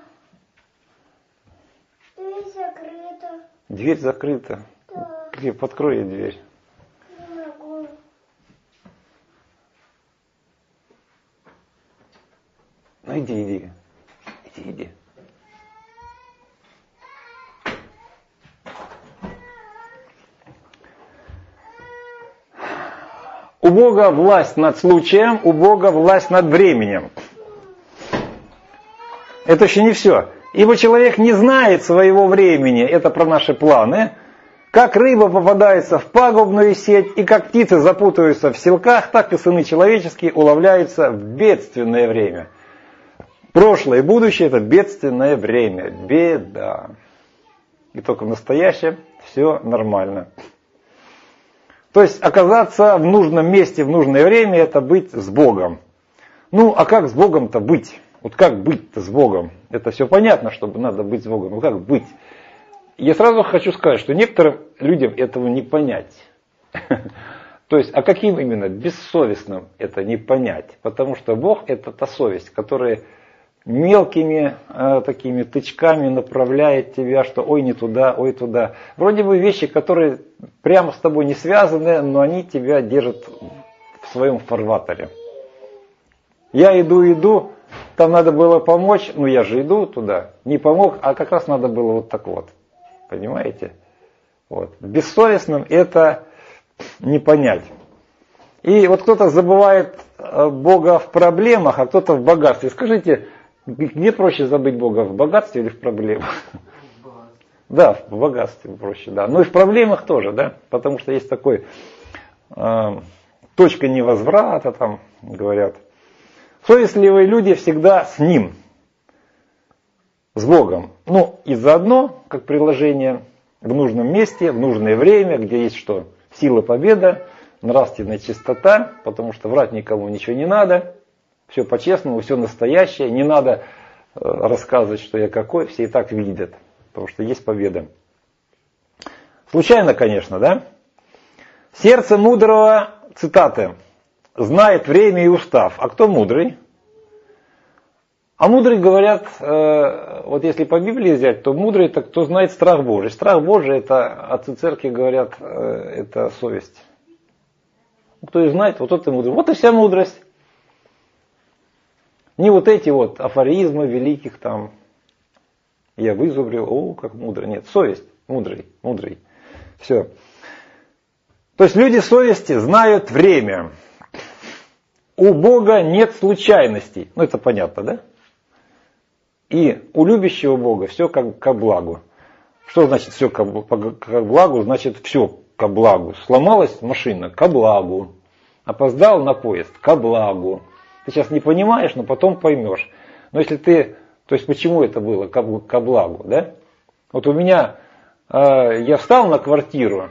дверь закрыта. Дверь закрыта. Да. Глеб, открой ей дверь. Не могу. Иди. У Бога власть над случаем, у Бога власть над временем. Это еще не все. Ибо человек не знает своего времени, это про наши планы, как рыба попадается в пагубную сеть, и как птицы запутываются в селках, так и сыны человеческие уловляются в бедственное время. Прошлое и будущее – это бедственное время, беда. И только в настоящем все нормально. То есть оказаться в нужном месте в нужное время – это быть с Богом. А как с Богом-то быть? Вот как быть-то с Богом? Это все понятно, чтобы надо быть с Богом. Но как быть? Я сразу хочу сказать, что некоторым людям этого не понять. То есть, а каким именно бессовестным это не понять? Потому что Бог – это та совесть, которая мелкими такими тычками направляет тебя, что ой не туда, ой туда. Вроде бы вещи, которые прямо с тобой не связаны, но они тебя держат в своем фарватере. Я иду, там надо было помочь, я же иду туда, не помог, а как раз надо было вот так вот. Понимаете? Вот. Бессовестным это не понять. И вот кто-то забывает Бога в проблемах, а кто-то в богатстве. Скажите, где проще забыть Бога, в богатстве или в проблемах? Да, в богатстве проще, да. Но и в проблемах тоже, да. Потому что есть такой точка невозврата, там говорят. Совестливые люди всегда с Ним, с Богом. И заодно, как приложение, в нужном месте, в нужное время, где есть что? сила победа, нравственная чистота, потому что врать никому ничего не надо, все по-честному, все настоящее, не надо рассказывать, что я какой, все и так видят, потому что есть победа. Случайно, конечно, да? Сердце мудрого, цитаты, знает время и устав. А кто мудрый? А мудрые говорят, вот если по Библии взять, то мудрый это кто знает страх Божий. Страх Божий, это отцы церкви говорят, это совесть. Кто и знает, вот тот и мудрый. Вот и вся мудрость. Не вот эти вот афоризмы великих там, я вызубрил, о, как мудро. Нет, совесть, мудрый. Все. То есть люди совести знают время. У Бога нет случайностей. Ну это понятно, да? И у любящего Бога все как ко благу. Что значит все ко благу? Значит все ко благу. Сломалась машина, ко благу. Опоздал на поезд, ко благу. Ты сейчас не понимаешь, но потом поймешь. Но если ты, то есть почему это было ко благу, да? Вот у меня, я встал на квартиру,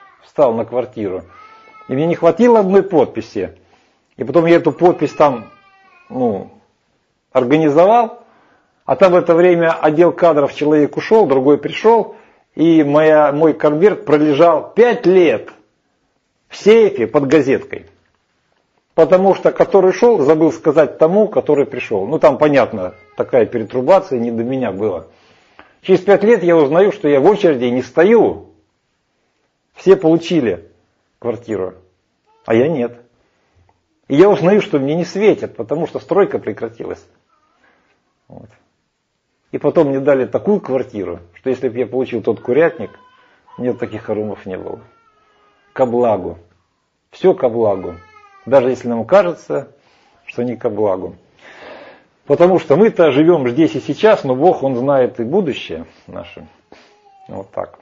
и мне не хватило одной подписи. И потом я эту подпись там, организовал, а там в это время отдел кадров человек ушел, другой пришел, и мой конверт пролежал 5 лет в сейфе под газеткой. Потому что который шел, забыл сказать тому, который пришел. Ну там понятно, такая перетрубация, не до меня было. Через 5 лет я узнаю, что я в очереди не стою. Все получили квартиру, а я нет. И я узнаю, что мне не светит, потому что стройка прекратилась. Вот. И потом мне дали такую квартиру, что если бы я получил тот курятник, мне таких хорумов не было. Ко благу. Все ко благу. Даже если нам кажется, что не ко благу. Потому что мы-то живем здесь и сейчас, но Бог, Он знает и будущее наше. Вот так.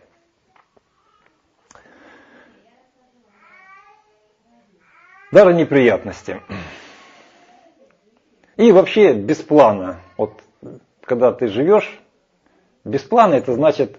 Даже неприятности. И вообще без плана. Вот когда ты живешь без плана, это значит,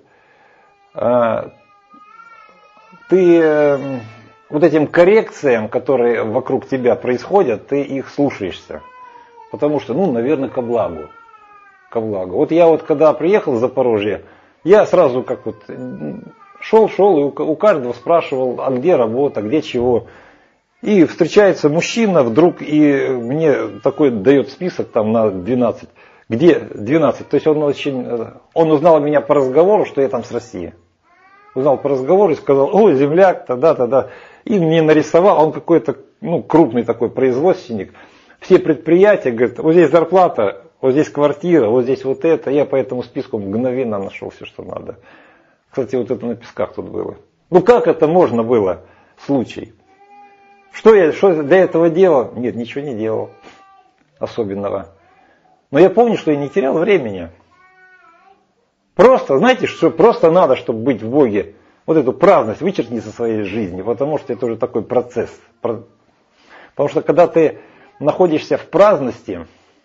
ты вот этим коррекциям, которые вокруг тебя происходят, ты их слушаешься. Потому что, наверное, ко благу. Вот я когда приехал в Запорожье, я сразу шел и у каждого спрашивал, а где работа, где чего. И встречается мужчина вдруг, и мне такой дает список там на 12. Где 12? То есть он узнал меня по разговору, что я там с России. Узнал по разговору и сказал, земляк, да. И мне нарисовал, он какой-то крупный такой производственник. Все предприятия, говорит, вот здесь зарплата, вот здесь квартира, вот здесь вот это. Я по этому списку мгновенно нашел все, что надо. Кстати, вот это на Песках тут было. Как это можно было? Случай. Что для этого делал? Нет, ничего не делал особенного. Но я помню, что я не терял времени. Просто, знаете, что просто надо, чтобы быть в Боге, вот эту праздность вычеркни со своей жизни, потому что это уже такой процесс. Потому что когда ты находишься в праздности,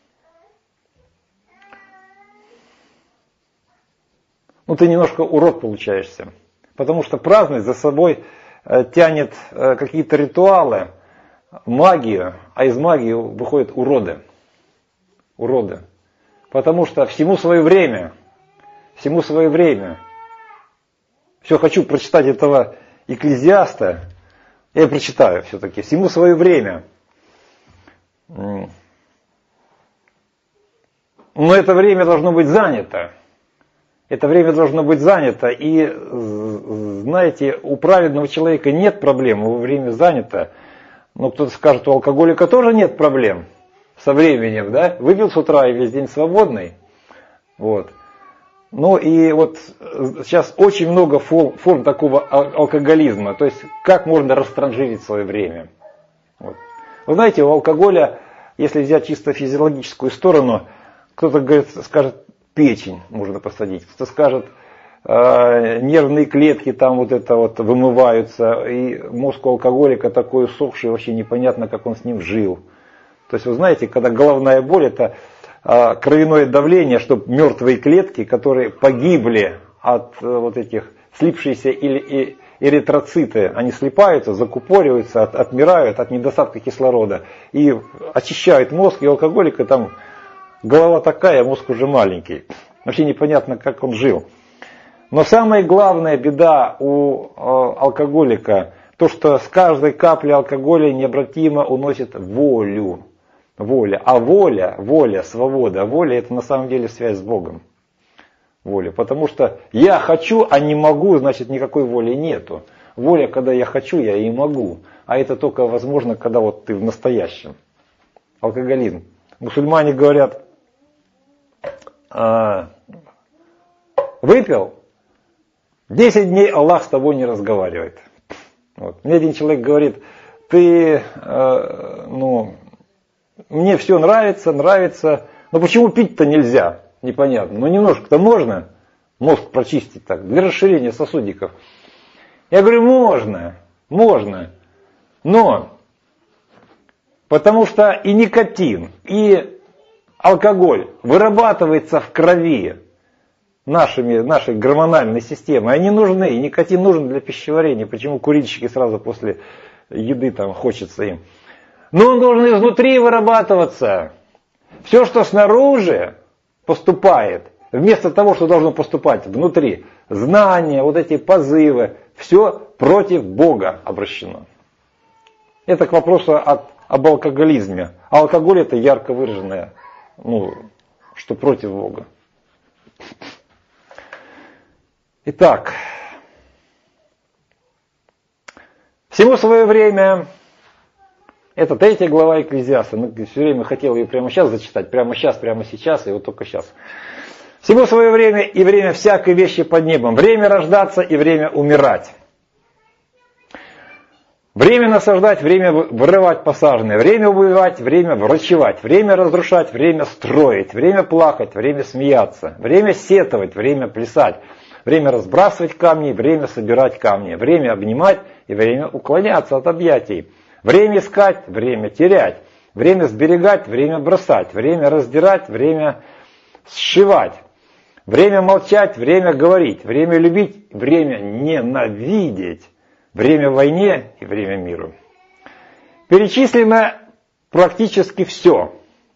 ты немножко урод получаешься. Потому что праздность за собой тянет какие-то ритуалы, магию, а из магии выходят уроды. Потому что всему свое время. Все хочу прочитать этого Экклезиаста. Я прочитаю все-таки. Всему свое время. Но это время должно быть занято. И, знаете, у праведного человека нет проблем, его время занято. Но кто-то скажет, у алкоголика тоже нет проблем со временем, да? Выпил с утра и весь день свободный. Вот. И вот сейчас очень много форм такого алкоголизма. То есть, как можно растранжирить свое время. Вот. Вы знаете, у алкоголя, если взять чисто физиологическую сторону, кто-то скажет, печень можно посадить. Кто-то скажет, нервные клетки там вымываются, и мозг у алкоголика такой усохший, вообще непонятно, как он с ним жил. То есть вы знаете, когда головная боль, это кровяное давление, чтобы мертвые клетки, которые погибли от этих слипшиеся или эритроциты, они слипаются, закупориваются, отмирают от недостатка кислорода и очищают мозг, и у алкоголика там голова такая, мозг уже маленький. Вообще непонятно, как он жил. Но самая главная беда у алкоголика, то, что с каждой капли алкоголя необратимо уносит волю. Воля. А воля, свобода, воля это на самом деле связь с Богом. Воля. Потому что я хочу, а не могу, значит никакой воли нету. Воля, когда я хочу, я и могу. А это только возможно, когда вот ты в настоящем. Алкоголизм. Мусульмане говорят, выпил, 10 дней Аллах с тобой не разговаривает. Вот. Мне один человек говорит, мне все нравится, но почему пить-то нельзя? Непонятно. Но немножко-то можно мозг прочистить так, для расширения сосудиков. Я говорю, можно, но потому что и никотин, и алкоголь вырабатывается в крови нашей гормональной системой. Они нужны, и никотин нужен для пищеварения. Почему курильщики сразу после еды там хочется им? Но он должен изнутри вырабатываться. Все, что снаружи поступает, вместо того, что должно поступать внутри, знания, вот эти позывы, все против Бога обращено. Это к вопросу об алкоголизме. А алкоголь это ярко выраженное, что против Бога. Итак, всему свое время. Это 3 глава Экклезиаста. Все время хотел ее прямо сейчас зачитать. Прямо сейчас, и вот только сейчас. Всему свое время и время всякой вещи под небом. Время рождаться и время умирать. Время насаждать, время вырывать посаженное. Время убивать, время врачевать. Время разрушать, время строить. Время плакать, время смеяться. Время сетовать, время плясать. Время разбрасывать камни, время собирать камни. Время обнимать и время уклоняться от объятий. Время искать, время терять. Время сберегать, время бросать. Время раздирать, время сшивать. Время молчать, время говорить. Время любить, время ненавидеть. Время войне и время миру. Перечислено практически все.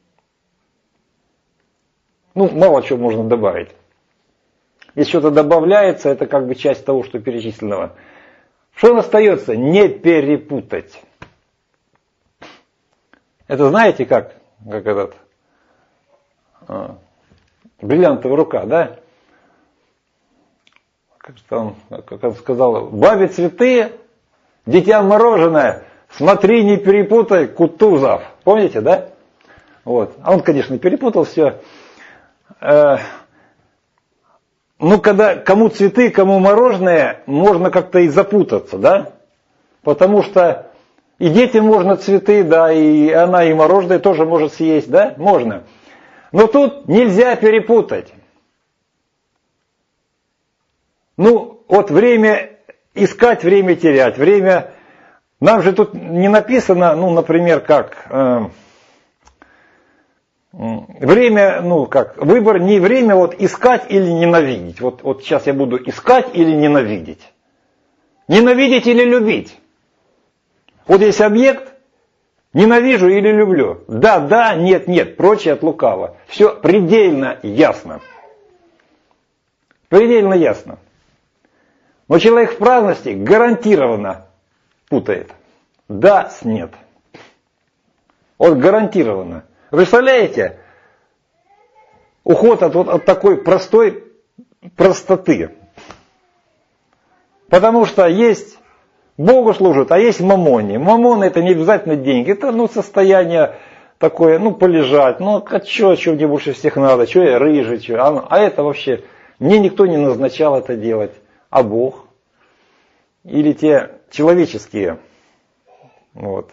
Мало чего можно добавить. Если что-то добавляется, это как бы часть того, что перечисленного. Что остается? Не перепутать. Это знаете, как этот бриллиантовая рука, да? Как он сказал, бабе цветы, дитя мороженое, смотри, не перепутай, Кутузов. Помните, да? Вот. А он, конечно, перепутал все. Когда кому цветы, кому мороженое, можно как-то и запутаться, да? Потому что и детям можно цветы, да, и она и мороженое тоже может съесть, да? Можно. Но тут нельзя перепутать. Вот время искать, время терять, время... Нам же тут не написано, например, как... Время, выбор не время искать или ненавидеть. Вот сейчас я буду искать или ненавидеть. Ненавидеть или любить. Вот есть объект, ненавижу или люблю. Да, нет, прочее от лукава. Все предельно ясно. Предельно ясно. Но человек в праздности гарантированно путает. Да с нет. Вот гарантированно. Представляете? Уход от такой простой простоты. Потому что есть Богу служат, а есть мамоне. Мамон это не обязательно деньги. Это состояние такое, полежать. А что мне больше всех надо? Что я рыжий? А это вообще мне никто не назначал это делать. А Бог? Или те человеческие. Вот.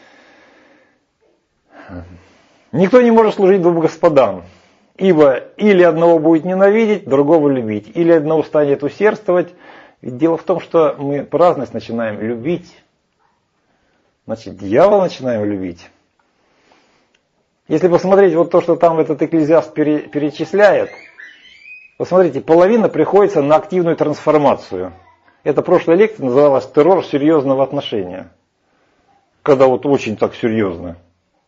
Никто не может служить двум господам, ибо или одного будет ненавидеть, другого любить, или одного станет усердствовать. Ведь дело в том, что мы праздность начинаем любить, значит, дьявола начинаем любить. Если посмотреть вот то, что там этот Экклезиаст перечисляет, посмотрите, половина приходится на активную трансформацию. эта прошлая лекция называлась «Террор серьезного отношения». Когда вот очень так серьезно.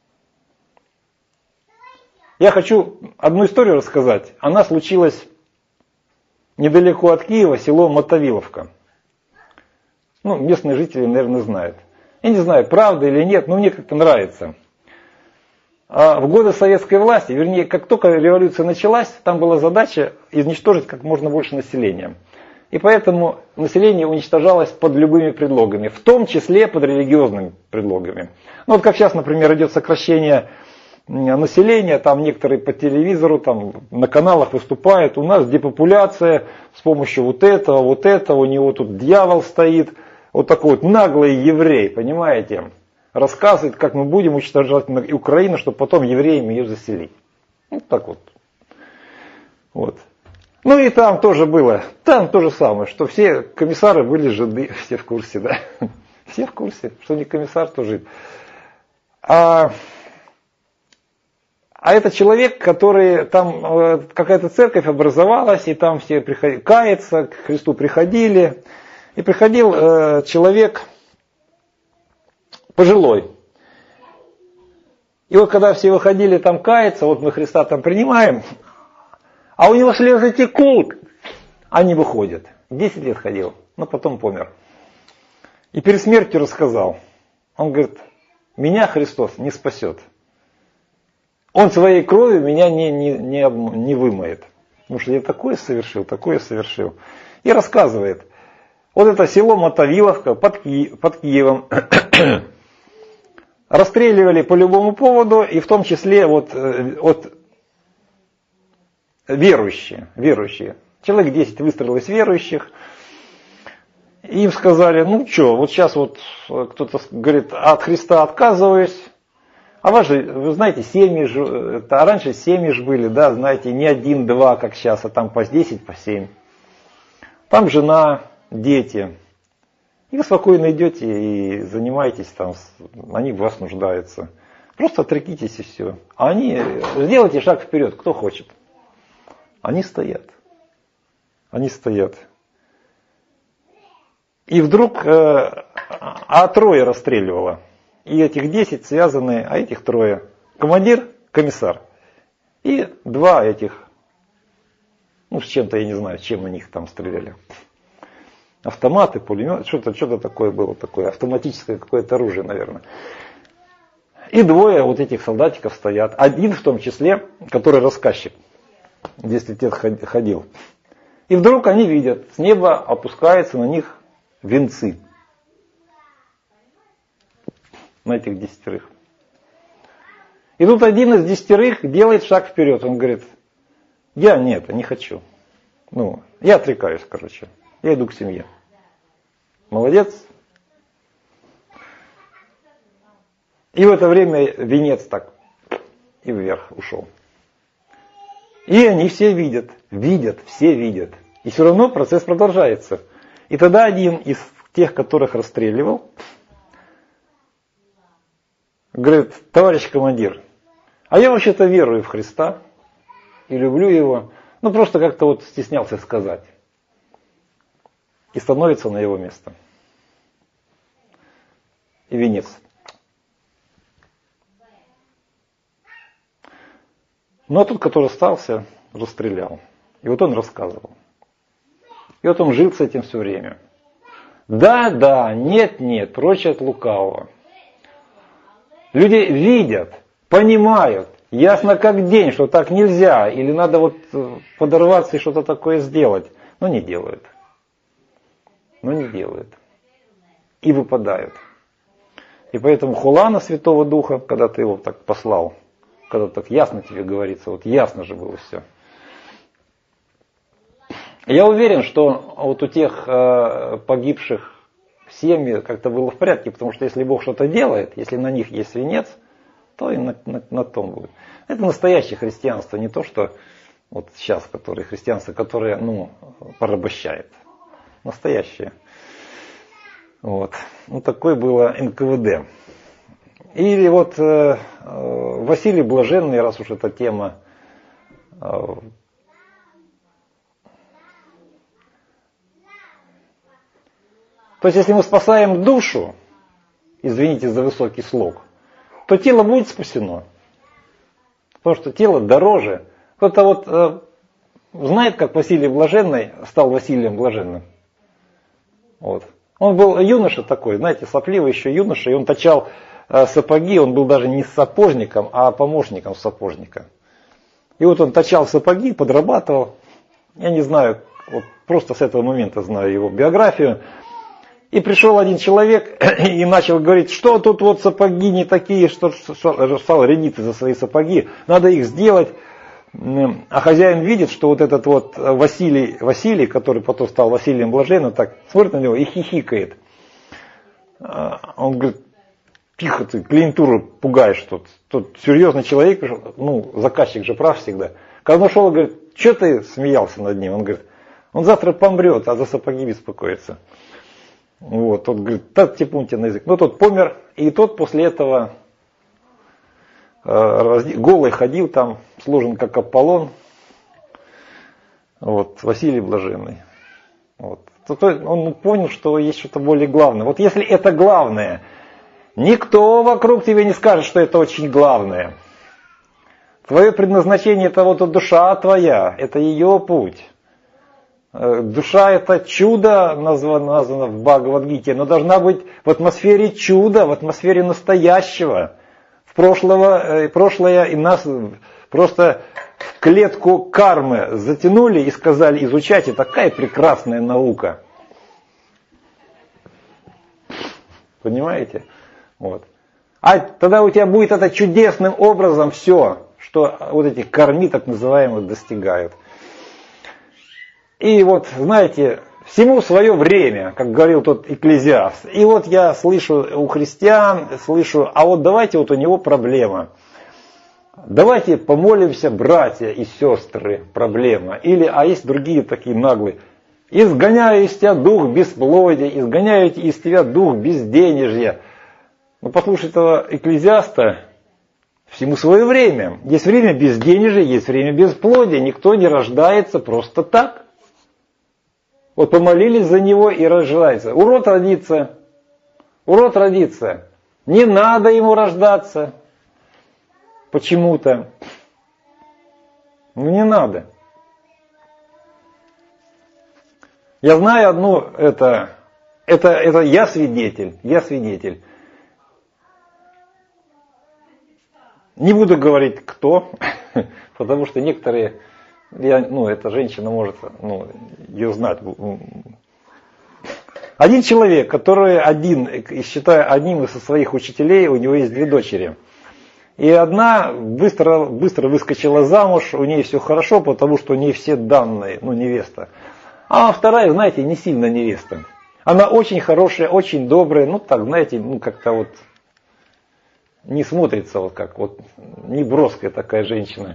Я хочу одну историю рассказать. Она случилась недалеко от Киева, село Мотовиловка. Ну, местные жители, наверное, знают. Я не знаю, правда или нет, но мне как-то нравится. А в годы советской власти, вернее, как только революция началась, там была задача уничтожить как можно больше населения. И поэтому население уничтожалось под любыми предлогами, в том числе под религиозными предлогами. Ну вот как сейчас, например, идет сокращение населения, там некоторые по телевизору, там на каналах выступают, у нас депопуляция с помощью вот этого, у него тут дьявол стоит, вот такой вот наглый еврей, понимаете, рассказывает, как мы будем уничтожать Украину, чтобы потом евреям ее заселить. Вот так вот. Вот. Ну и там тоже было, там то же самое, что все комиссары были жиды, все в курсе, да. Все в курсе, что не комиссар, то жид. А это человек, который, там какая-то церковь образовалась, и там все каяться, к Христу приходили. И приходил человек пожилой. И вот когда все выходили там каяться, вот мы Христа там принимаем, а у него слезы текут, а не выходят. 10 лет ходил, но потом помер. И перед смертью рассказал. Он говорит, меня Христос не спасет. Он своей кровью меня не вымоет. Потому что я такое совершил. И рассказывает. Вот это село Мотовиловка под Киевом. Расстреливали по любому поводу, и в том числе вот верующие. Человек 10 выстроилось верующих. И им сказали, ну что, вот сейчас вот кто-то говорит, от Христа отказываюсь. А вы знаете, семьи же, а раньше семьи же были, да, знаете, не 1-2, как сейчас, а там по 10, по 7. Там жена, дети. И вы спокойно идете и занимаетесь там, они в вас нуждаются. Просто отрекитесь и все. А они, сделайте шаг вперед, кто хочет. Они стоят. И вдруг, трое расстреливало. И этих 10 связаны, а этих трое. Командир, комиссар. И 2 этих, ну с чем-то я не знаю, чем на них там стреляли. Автоматы, пулемет, что-то такое было, такое автоматическое какое-то оружие, наверное. И 2 вот этих солдатиков стоят. Один в том числе, который рассказчик, 10 лет ходил. И вдруг они видят, с неба опускаются на них венцы. На этих 10. И тут один из 10 делает шаг вперед. Он говорит, я не хочу. Ну, я отрекаюсь, короче. Я иду к семье. Молодец. И в это время венец так и вверх ушел. И они все видят, все видят. И все равно процесс продолжается. И тогда один из тех, которых расстреливал, говорит, товарищ командир, а я вообще-то верую в Христа и люблю Его, ну просто как-то вот стеснялся сказать. И становится на его место. И венец. Ну а тот, который остался, расстрелял. И вот он рассказывал. И вот он жил с этим все время. Да, нет, прочь от лукавого. Люди видят, понимают, ясно как день, что так нельзя, или надо вот подорваться и что-то такое сделать, но не делают. И выпадают. И поэтому хула на Святого Духа, когда ты его так послал, когда так ясно тебе говорится, вот ясно же было все. Я уверен, что вот у тех погибших семьи как-то было в порядке, потому что если Бог что-то делает, если на них есть венец, то и на том будет. Это настоящее христианство, не то, что вот сейчас, христианство, которое порабощает. Настоящее. Вот. Такое было НКВД. Или вот Василий Блаженный, раз уж эта тема, То есть, если мы спасаем душу, извините за высокий слог, то тело будет спасено. Потому что тело дороже. Кто-то вот знает, как Василий Блаженный стал Василием Блаженным. Вот. Он был юноша такой, знаете, сопливый еще юноша, и он точал сапоги, он был даже не сапожником, а помощником сапожника. И вот он точал сапоги, подрабатывал. Я не знаю, вот просто с этого момента знаю его биографию. И пришел один человек и начал говорить, что тут вот сапоги не такие, что стал рядиться за свои сапоги, надо их сделать. А хозяин видит, что вот этот вот Василий, который потом стал Василием Блаженным, так смотрит на него и хихикает. Он говорит, тихо ты, клиентуру пугаешь тут. Тут серьезный человек пришел, ну, заказчик же прав всегда. Когда он ушел, он говорит, что ты смеялся над ним? Он говорит, он завтра помрет, а за сапоги беспокоится. Вот, тот говорит, так типун тебе на язык. Ну, тот помер, и тот после этого голый ходил там, сложен как Аполлон. Вот, Василий Блаженный. Вот. Он понял, что есть что-то более главное. Вот если это главное, никто вокруг тебе не скажет, что это очень главное. Твое предназначение это вот душа твоя, это ее путь. Душа это чудо, названо в Бхагавад-гите, но должна быть в атмосфере чуда, в атмосфере настоящего. В прошлое и нас просто в клетку кармы затянули и сказали, изучайте, такая прекрасная наука. Понимаете? Вот. А тогда у тебя будет это чудесным образом все, что вот эти карми так называемые достигают. И вот, знаете, всему свое время, как говорил тот Экклезиаст. И вот я слышу у христиан, а вот давайте вот у него проблема. Давайте помолимся, братья и сестры, проблема. Или, а есть другие такие наглые. Изгоняю из тебя дух бесплодия, изгоняю из тебя дух безденежья. Ну, послушай этого Экклезиаста, всему свое время. Есть время безденежья, есть время бесплодия. Никто не рождается просто так. Вот помолились за него и рождается. Урод родится. Урод родится. Не надо ему рождаться. Почему-то. Ну не надо. Я знаю одну, это я свидетель. Не буду говорить кто, потому что некоторые, эта женщина может, ее знать. Один человек, который считаю одним из своих учителей, у него есть 2 дочери. И одна быстро выскочила замуж, у нее все хорошо, потому что у нее все данные, невеста. А вторая, знаете, не сильно невеста. Она очень хорошая, очень добрая, как-то вот не смотрится не броская такая женщина.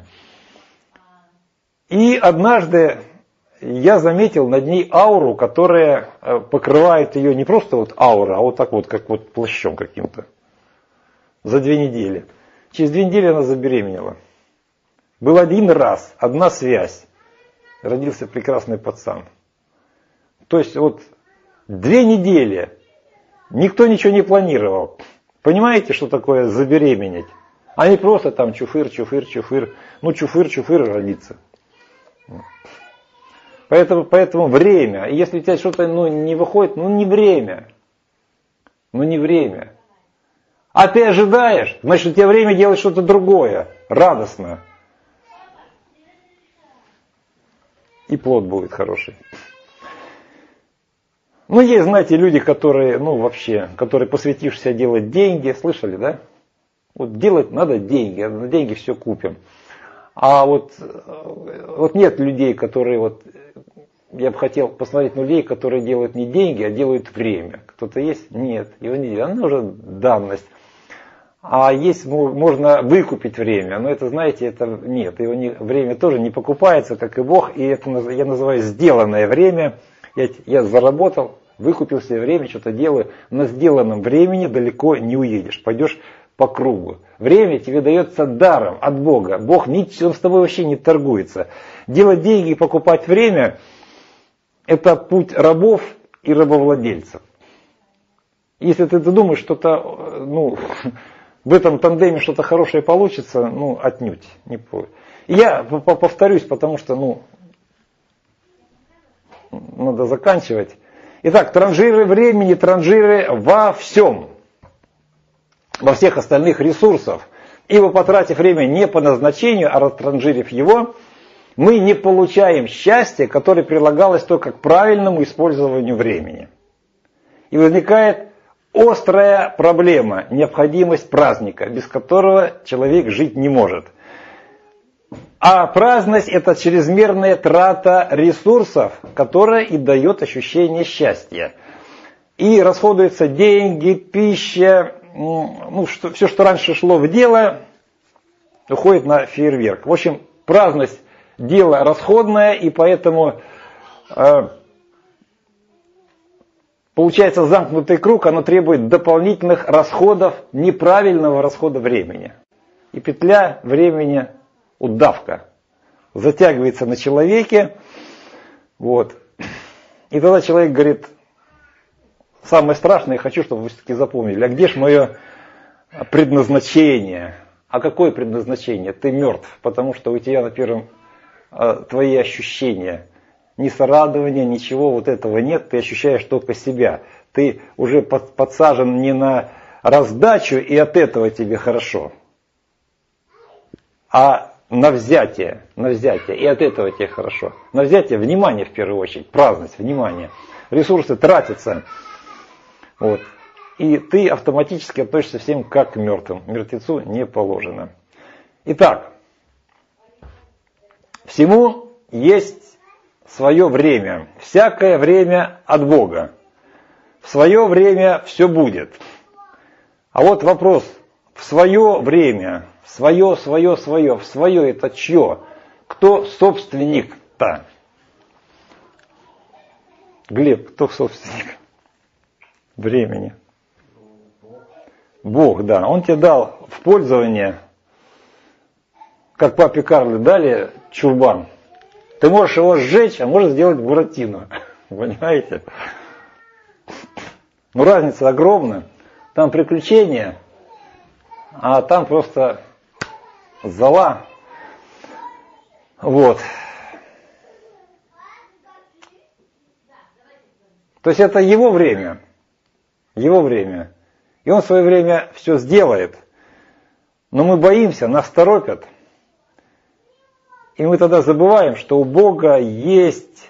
И однажды я заметил над ней ауру, которая покрывает ее не просто аура, а вот так вот, как плащом каким-то. За 2 недели. Через 2 недели она забеременела. Был один раз, одна связь. Родился прекрасный пацан. То есть 2 недели. Никто ничего не планировал. Понимаете, что такое забеременеть? А не просто там чуфыр. Чуфыр родится. Поэтому время. И если у тебя что-то не выходит, не время. Не время. А ты ожидаешь, значит, у тебя время делать что-то другое, радостно. И плод будет хороший. Есть, знаете, люди, которые, которые посвятившиеся делать деньги, слышали, да? Делать надо деньги, на деньги все купим. А нет людей, которые я бы хотел посмотреть на людей, которые делают не деньги, а делают время. Кто-то есть? Нет, его не делают. Она уже данность. А есть, можно выкупить время, но это, знаете, нет, время тоже не покупается, как и Бог, и это я называю сделанное время. Я заработал, выкупил себе время, что-то делаю. На сделанном времени далеко не уедешь, пойдешь по кругу. Время тебе дается даром от Бога. Бог он с тобой вообще не торгуется. Делать деньги и покупать время – это путь рабов и рабовладельцев. Если ты думаешь, что-то, в этом тандеме что-то хорошее получится, отнюдь. Не повод. Я повторюсь, потому что, надо заканчивать. Итак, транжиры времени, транжиры во всем. Во всех остальных ресурсах. Ибо потратив время не по назначению, а растранжирив его, мы не получаем счастья, которое прилагалось только к правильному использованию времени. И возникает острая проблема, необходимость праздника, без которого человек жить не может. А праздность – это чрезмерная трата ресурсов, которая и дает ощущение счастья. И расходуются деньги, пища, все, что раньше шло в дело, уходит на фейерверк. В общем, праздность – дело расходное, и поэтому получается замкнутый круг, оно требует дополнительных расходов, неправильного расхода времени. И петля времени, удавка, затягивается на человеке. Вот. И тогда человек говорит, самое страшное, я хочу, чтобы вы все-таки запомнили, а где же мое предназначение? А какое предназначение? Ты мертв, потому что у тебя на первом твои ощущения. Ни сорадования, ничего вот этого нет, ты ощущаешь только себя. Ты уже подсажен не на раздачу, и от этого тебе хорошо, а на взятие, и от этого тебе хорошо. На взятие внимание в первую очередь, праздность, внимание. Ресурсы тратятся. Вот. И ты автоматически относишься всем как к мертвым. Мертвецу не положено. Итак, всему есть свое время. Всякое время от Бога. В свое время все будет. А вот вопрос. В свое время. Свое это чье? Кто собственник-то? Глеб, кто собственник времени? Бог, да. Он тебе дал в пользование, как папе Карлу дали чурбан. Ты можешь его сжечь, а можешь сделать буратино. Понимаете? Но разница огромная. Там приключения, а там просто зола. Вот. То есть это его время. Его время. И он в свое время все сделает. Но мы боимся, нас торопят. И мы тогда забываем, что у Бога есть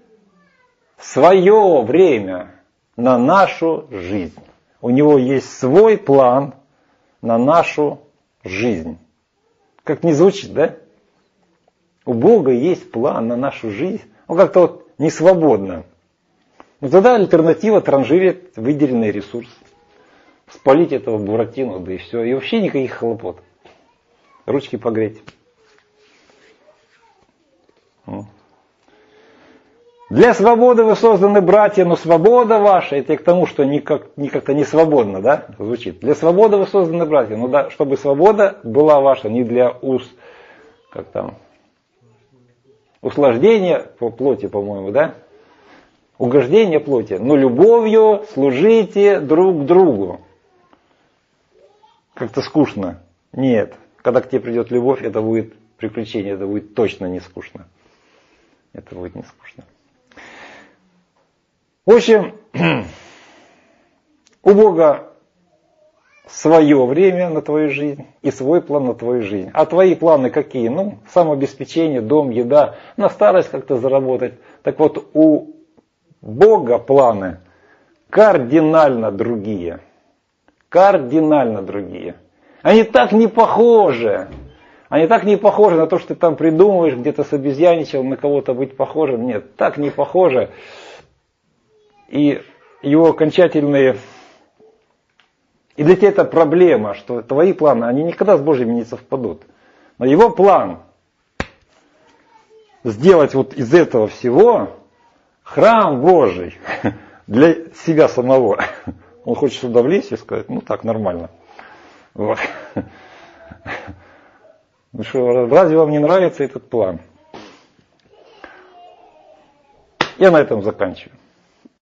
свое время на нашу жизнь. У Него есть свой план на нашу жизнь. Как не звучит, да? У Бога есть план на нашу жизнь. Он как-то вот не свободно. Но тогда альтернатива транжирит выделенный ресурс. Спалить этого буратино, да и все. И вообще никаких хлопот. Ручки погреть. Для свободы вы созданы, братья, но свобода ваша, это к тому, что как-то не свободно, да, звучит. Для свободы вы созданы, братья, ну да, чтобы свобода была ваша, не для услаждения по плоти, по-моему, да, угождения плоти, но любовью служите друг другу. Как-то скучно. Нет, когда к тебе придет любовь, это будет приключение, это будет точно не скучно. Это будет не скучно. В общем, у Бога свое время на твою жизнь и свой план на твою жизнь. А твои планы какие? Самообеспечение, дом, еда, на старость как-то заработать. Так вот, у Бога планы кардинально другие. Кардинально другие. Они так не похожи. Они так не похожи на то, что ты там придумываешь, где-то собезьяничал, на кого-то быть похожим. Нет, так не похожи. И его окончательные... И для тебя это проблема, что твои планы, они никогда с Божьими не совпадут. Но его план сделать вот из этого всего храм Божий для себя самого. Он хочет сюда влезть и сказать, так, нормально. Вот. Ну что, разве вам не нравится этот план? Я на этом заканчиваю.